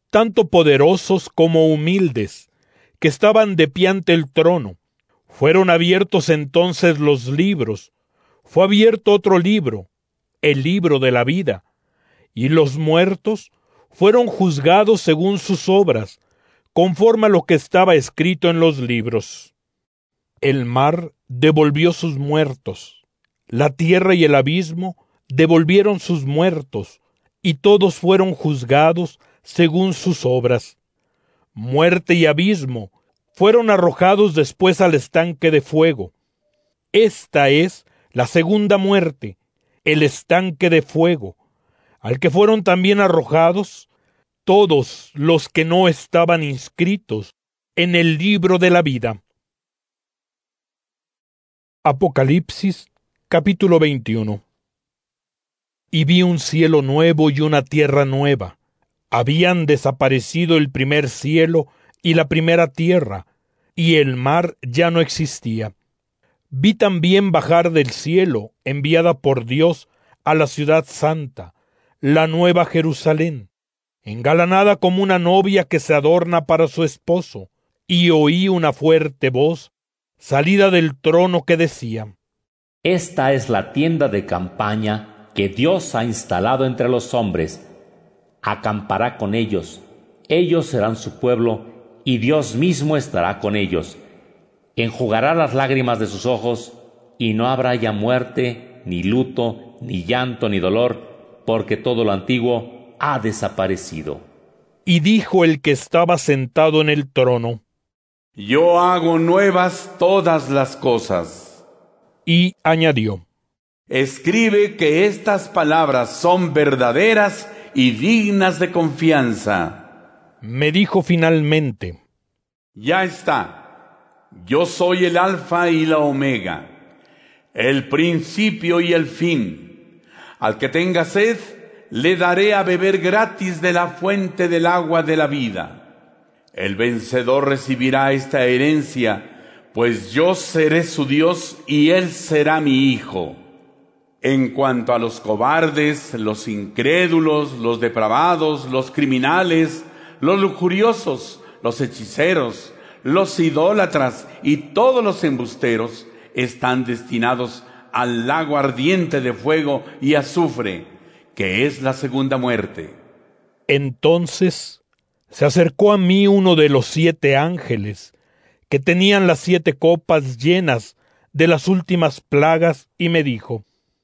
tanto poderosos como humildes, que estaban de pie ante el trono. Fueron abiertos entonces los libros. Fue abierto otro libro, el libro de la vida, y los muertos fueron juzgados según sus obras, conforme a lo que estaba escrito en los libros. El mar devolvió sus muertos, la tierra y el abismo devolvieron sus muertos, y todos fueron juzgados según sus obras. Muerte y abismo fueron arrojados después al estanque de fuego. Esta es la segunda muerte, el estanque de fuego, al que fueron también arrojados todos los que no estaban inscritos en el libro de la vida. Apocalipsis, capítulo 21. Y vi un cielo nuevo y una tierra nueva. Habían desaparecido el primer cielo y la primera tierra, y el mar ya no existía. Vi también bajar del cielo, enviada por Dios, a la ciudad santa, la nueva Jerusalén, engalanada como una novia que se adorna para su esposo, y oí una fuerte voz, salida del trono, que decía: Esta es la tienda de campaña que Dios ha instalado entre los hombres. Acampará con ellos, ellos serán su pueblo, y Dios mismo estará con ellos. Enjugará las lágrimas de sus ojos, y no habrá ya muerte, ni luto, ni llanto, ni dolor, porque todo lo antiguo ha desaparecido. Y dijo el que estaba sentado en el trono: Yo hago nuevas todas las cosas. Y añadió: Escribe que estas palabras son verdaderas y dignas de confianza. Me dijo finalmente: Ya está. Yo soy el Alfa y la Omega, el principio y el fin. Al que tenga sed, le daré a beber gratis de la fuente del agua de la vida. El vencedor recibirá esta herencia, pues yo seré su Dios y él será mi hijo. En cuanto a los cobardes, los incrédulos, los depravados, los criminales, los lujuriosos, los hechiceros, los idólatras y todos los embusteros están destinados al lago ardiente de fuego y azufre, que es la segunda muerte. Entonces se acercó a mí uno de los 7 ángeles, que tenían las 7 copas llenas de las últimas plagas, y me dijo: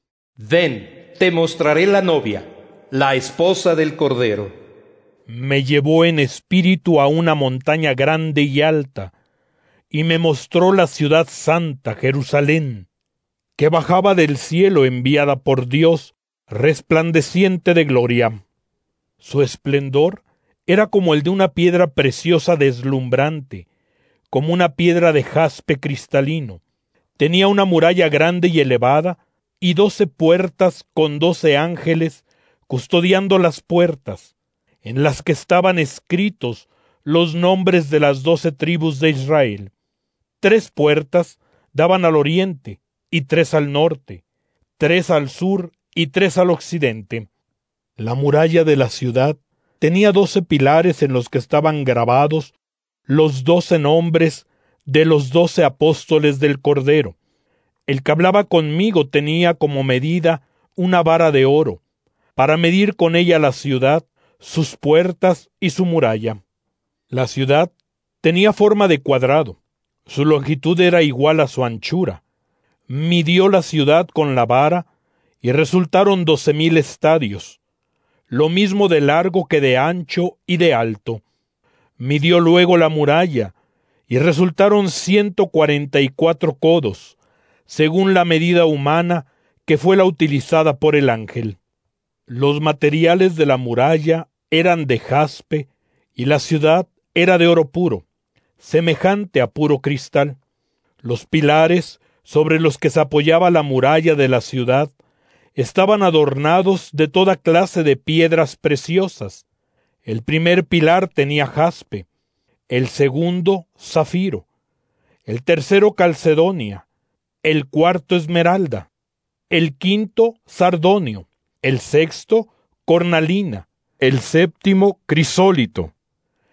Ven, te mostraré la novia, la esposa del Cordero. Me llevó en espíritu a una montaña grande y alta, y me mostró la ciudad santa, Jerusalén, que bajaba del cielo, enviada por Dios, resplandeciente de gloria. Su esplendor era como el de una piedra preciosa deslumbrante, como una piedra de jaspe cristalino. Tenía una muralla grande y elevada, y 12 puertas con 12 ángeles custodiando las puertas, en las que estaban escritos los nombres de las 12 tribus de Israel. 3 puertas daban al oriente, y 3 al norte, 3 al sur y 3 al occidente. La muralla de la ciudad tenía 12 pilares en los que estaban grabados los 12 nombres de los 12 apóstoles del Cordero. El que hablaba conmigo tenía como medida una vara de oro, para medir con ella la ciudad, sus puertas y su muralla. La ciudad tenía forma de cuadrado, su longitud era igual a su anchura. Midió la ciudad con la vara, y resultaron 12,000 estadios, lo mismo de largo que de ancho y de alto. Midió luego la muralla, y resultaron 144 codos, según la medida humana que fue la utilizada por el ángel. Los materiales de la muralla eran de jaspe, y la ciudad era de oro puro, semejante a puro cristal. Los pilares sobre los que se apoyaba la muralla de la ciudad estaban adornados de toda clase de piedras preciosas. El primer pilar tenía jaspe, el segundo zafiro, el tercero calcedonia, el cuarto esmeralda, el quinto sardonio, el sexto cornalina, el séptimo crisólito,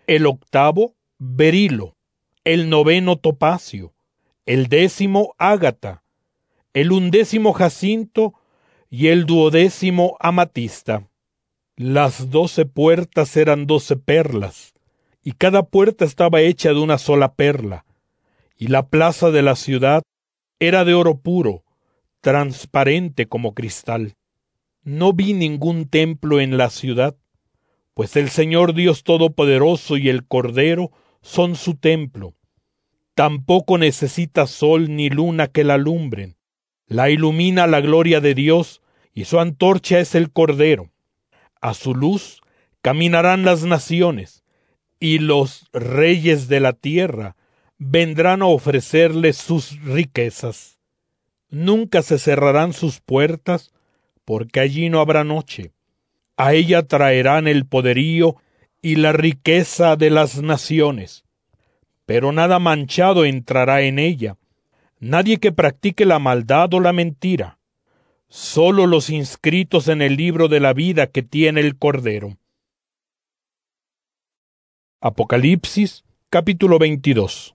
el octavo, berilo, el noveno, topacio, el décimo, ágata, el undécimo, jacinto, y el duodécimo, amatista. Las 12 puertas eran 12 perlas, y cada puerta estaba hecha de una sola perla, y la plaza de la ciudad era de oro puro, transparente como cristal. No vi ningún templo en la ciudad, pues el Señor Dios Todopoderoso y el Cordero son su templo. Tampoco necesita sol ni luna que la alumbren. La ilumina la gloria de Dios, y su antorcha es el Cordero. A su luz caminarán las naciones, y los reyes de la tierra vendrán a ofrecerle sus riquezas. Nunca se cerrarán sus puertas, porque allí no habrá noche. A ella traerán el poderío y la riqueza de las naciones. Pero nada manchado entrará en ella, nadie que practique la maldad o la mentira, solo los inscritos en el libro de la vida que tiene el Cordero. Apocalipsis, capítulo 22.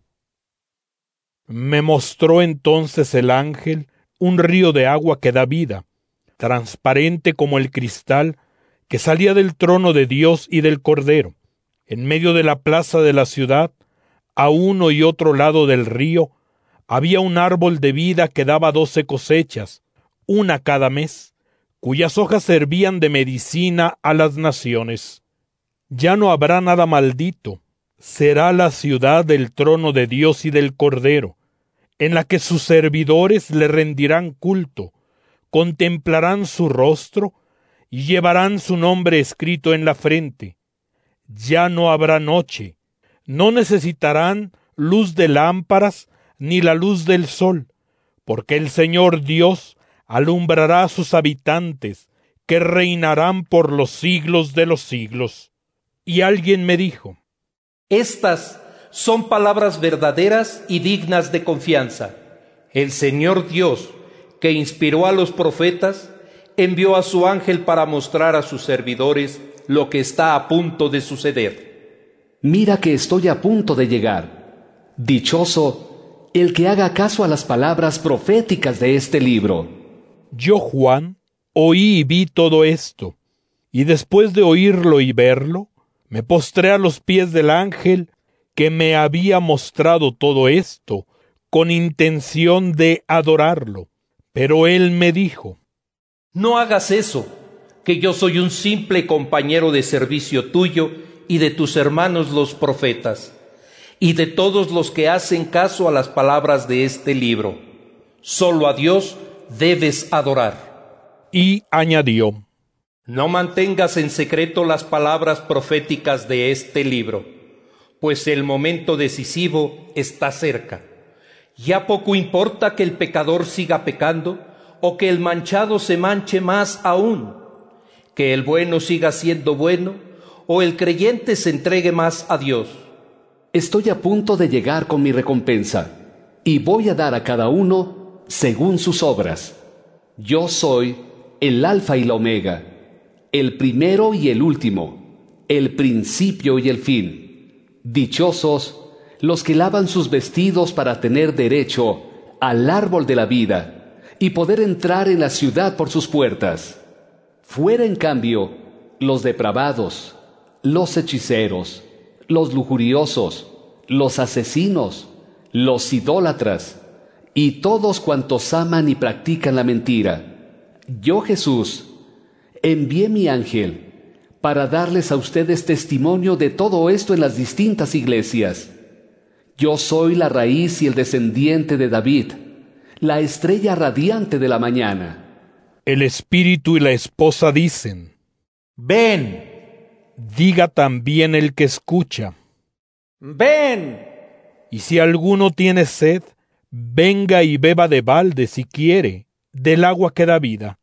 Me mostró entonces el ángel un río de agua que da vida, transparente como el cristal, que salía del trono de Dios y del Cordero. En medio de la plaza de la ciudad, a uno y otro lado del río, había un árbol de vida que daba 12 cosechas, una cada mes, cuyas hojas servían de medicina a las naciones. Ya no habrá nada maldito, será la ciudad del trono de Dios y del Cordero, en la que sus servidores le rendirán culto, contemplarán su rostro y llevarán su nombre escrito en la frente. Ya no habrá noche, no necesitarán luz de lámparas ni la luz del sol, porque el Señor Dios alumbrará a sus habitantes, que reinarán por los siglos de los siglos. Y alguien me dijo: Estas son palabras verdaderas y dignas de confianza. El Señor Dios, que inspiró a los profetas, envió a su ángel para mostrar a sus servidores lo que está a punto de suceder. Mira que estoy a punto de llegar. Dichoso el que haga caso a las palabras proféticas de este libro. Yo, Juan, oí y vi todo esto, y después de oírlo y verlo, me postré a los pies del ángel que me había mostrado todo esto, con intención de adorarlo. Pero él me dijo: No hagas eso, que yo soy un simple compañero de servicio tuyo y de tus hermanos los profetas, y de todos los que hacen caso a las palabras de este libro. Solo a Dios debes adorar. Y añadió: No mantengas en secreto las palabras proféticas de este libro, pues el momento decisivo está cerca. Ya poco importa que el pecador siga pecando, o que el manchado se manche más aún, que el bueno siga siendo bueno, o el creyente se entregue más a Dios. Estoy a punto de llegar con mi recompensa, y voy a dar a cada uno según sus obras. Yo soy el Alfa y la Omega, el primero y el último, el principio y el fin. Dichosos los que lavan sus vestidos para tener derecho al árbol de la vida y poder entrar en la ciudad por sus puertas. Fuera, en cambio, los depravados, los hechiceros, los lujuriosos, los asesinos, los idólatras, y todos cuantos aman y practican la mentira. Yo, Jesús, envié mi ángel para darles a ustedes testimonio de todo esto en las distintas iglesias. Yo soy la raíz y el descendiente de David, la estrella radiante de la mañana. El espíritu y la esposa dicen: ven. Diga también el que escucha: ven. Y si alguno tiene sed, venga y beba de balde, si quiere, del agua que da vida.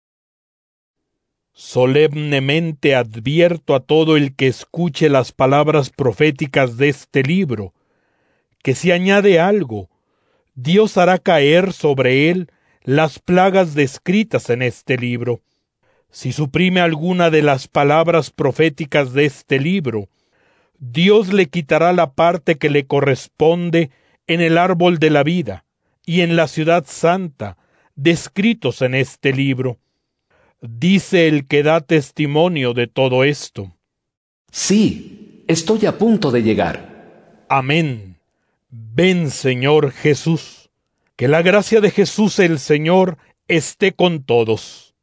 Solemnemente advierto a todo el que escuche las palabras proféticas de este libro, que si añade algo, Dios hará caer sobre él las plagas descritas en este libro. Si suprime alguna de las palabras proféticas de este libro, Dios le quitará la parte que le corresponde en el árbol de la vida y en la ciudad santa, descritos en este libro. Dice el que da testimonio de todo esto. Sí, estoy a punto de llegar. Amén. Ven, Señor Jesús. Que la gracia de Jesús el Señor esté con todos.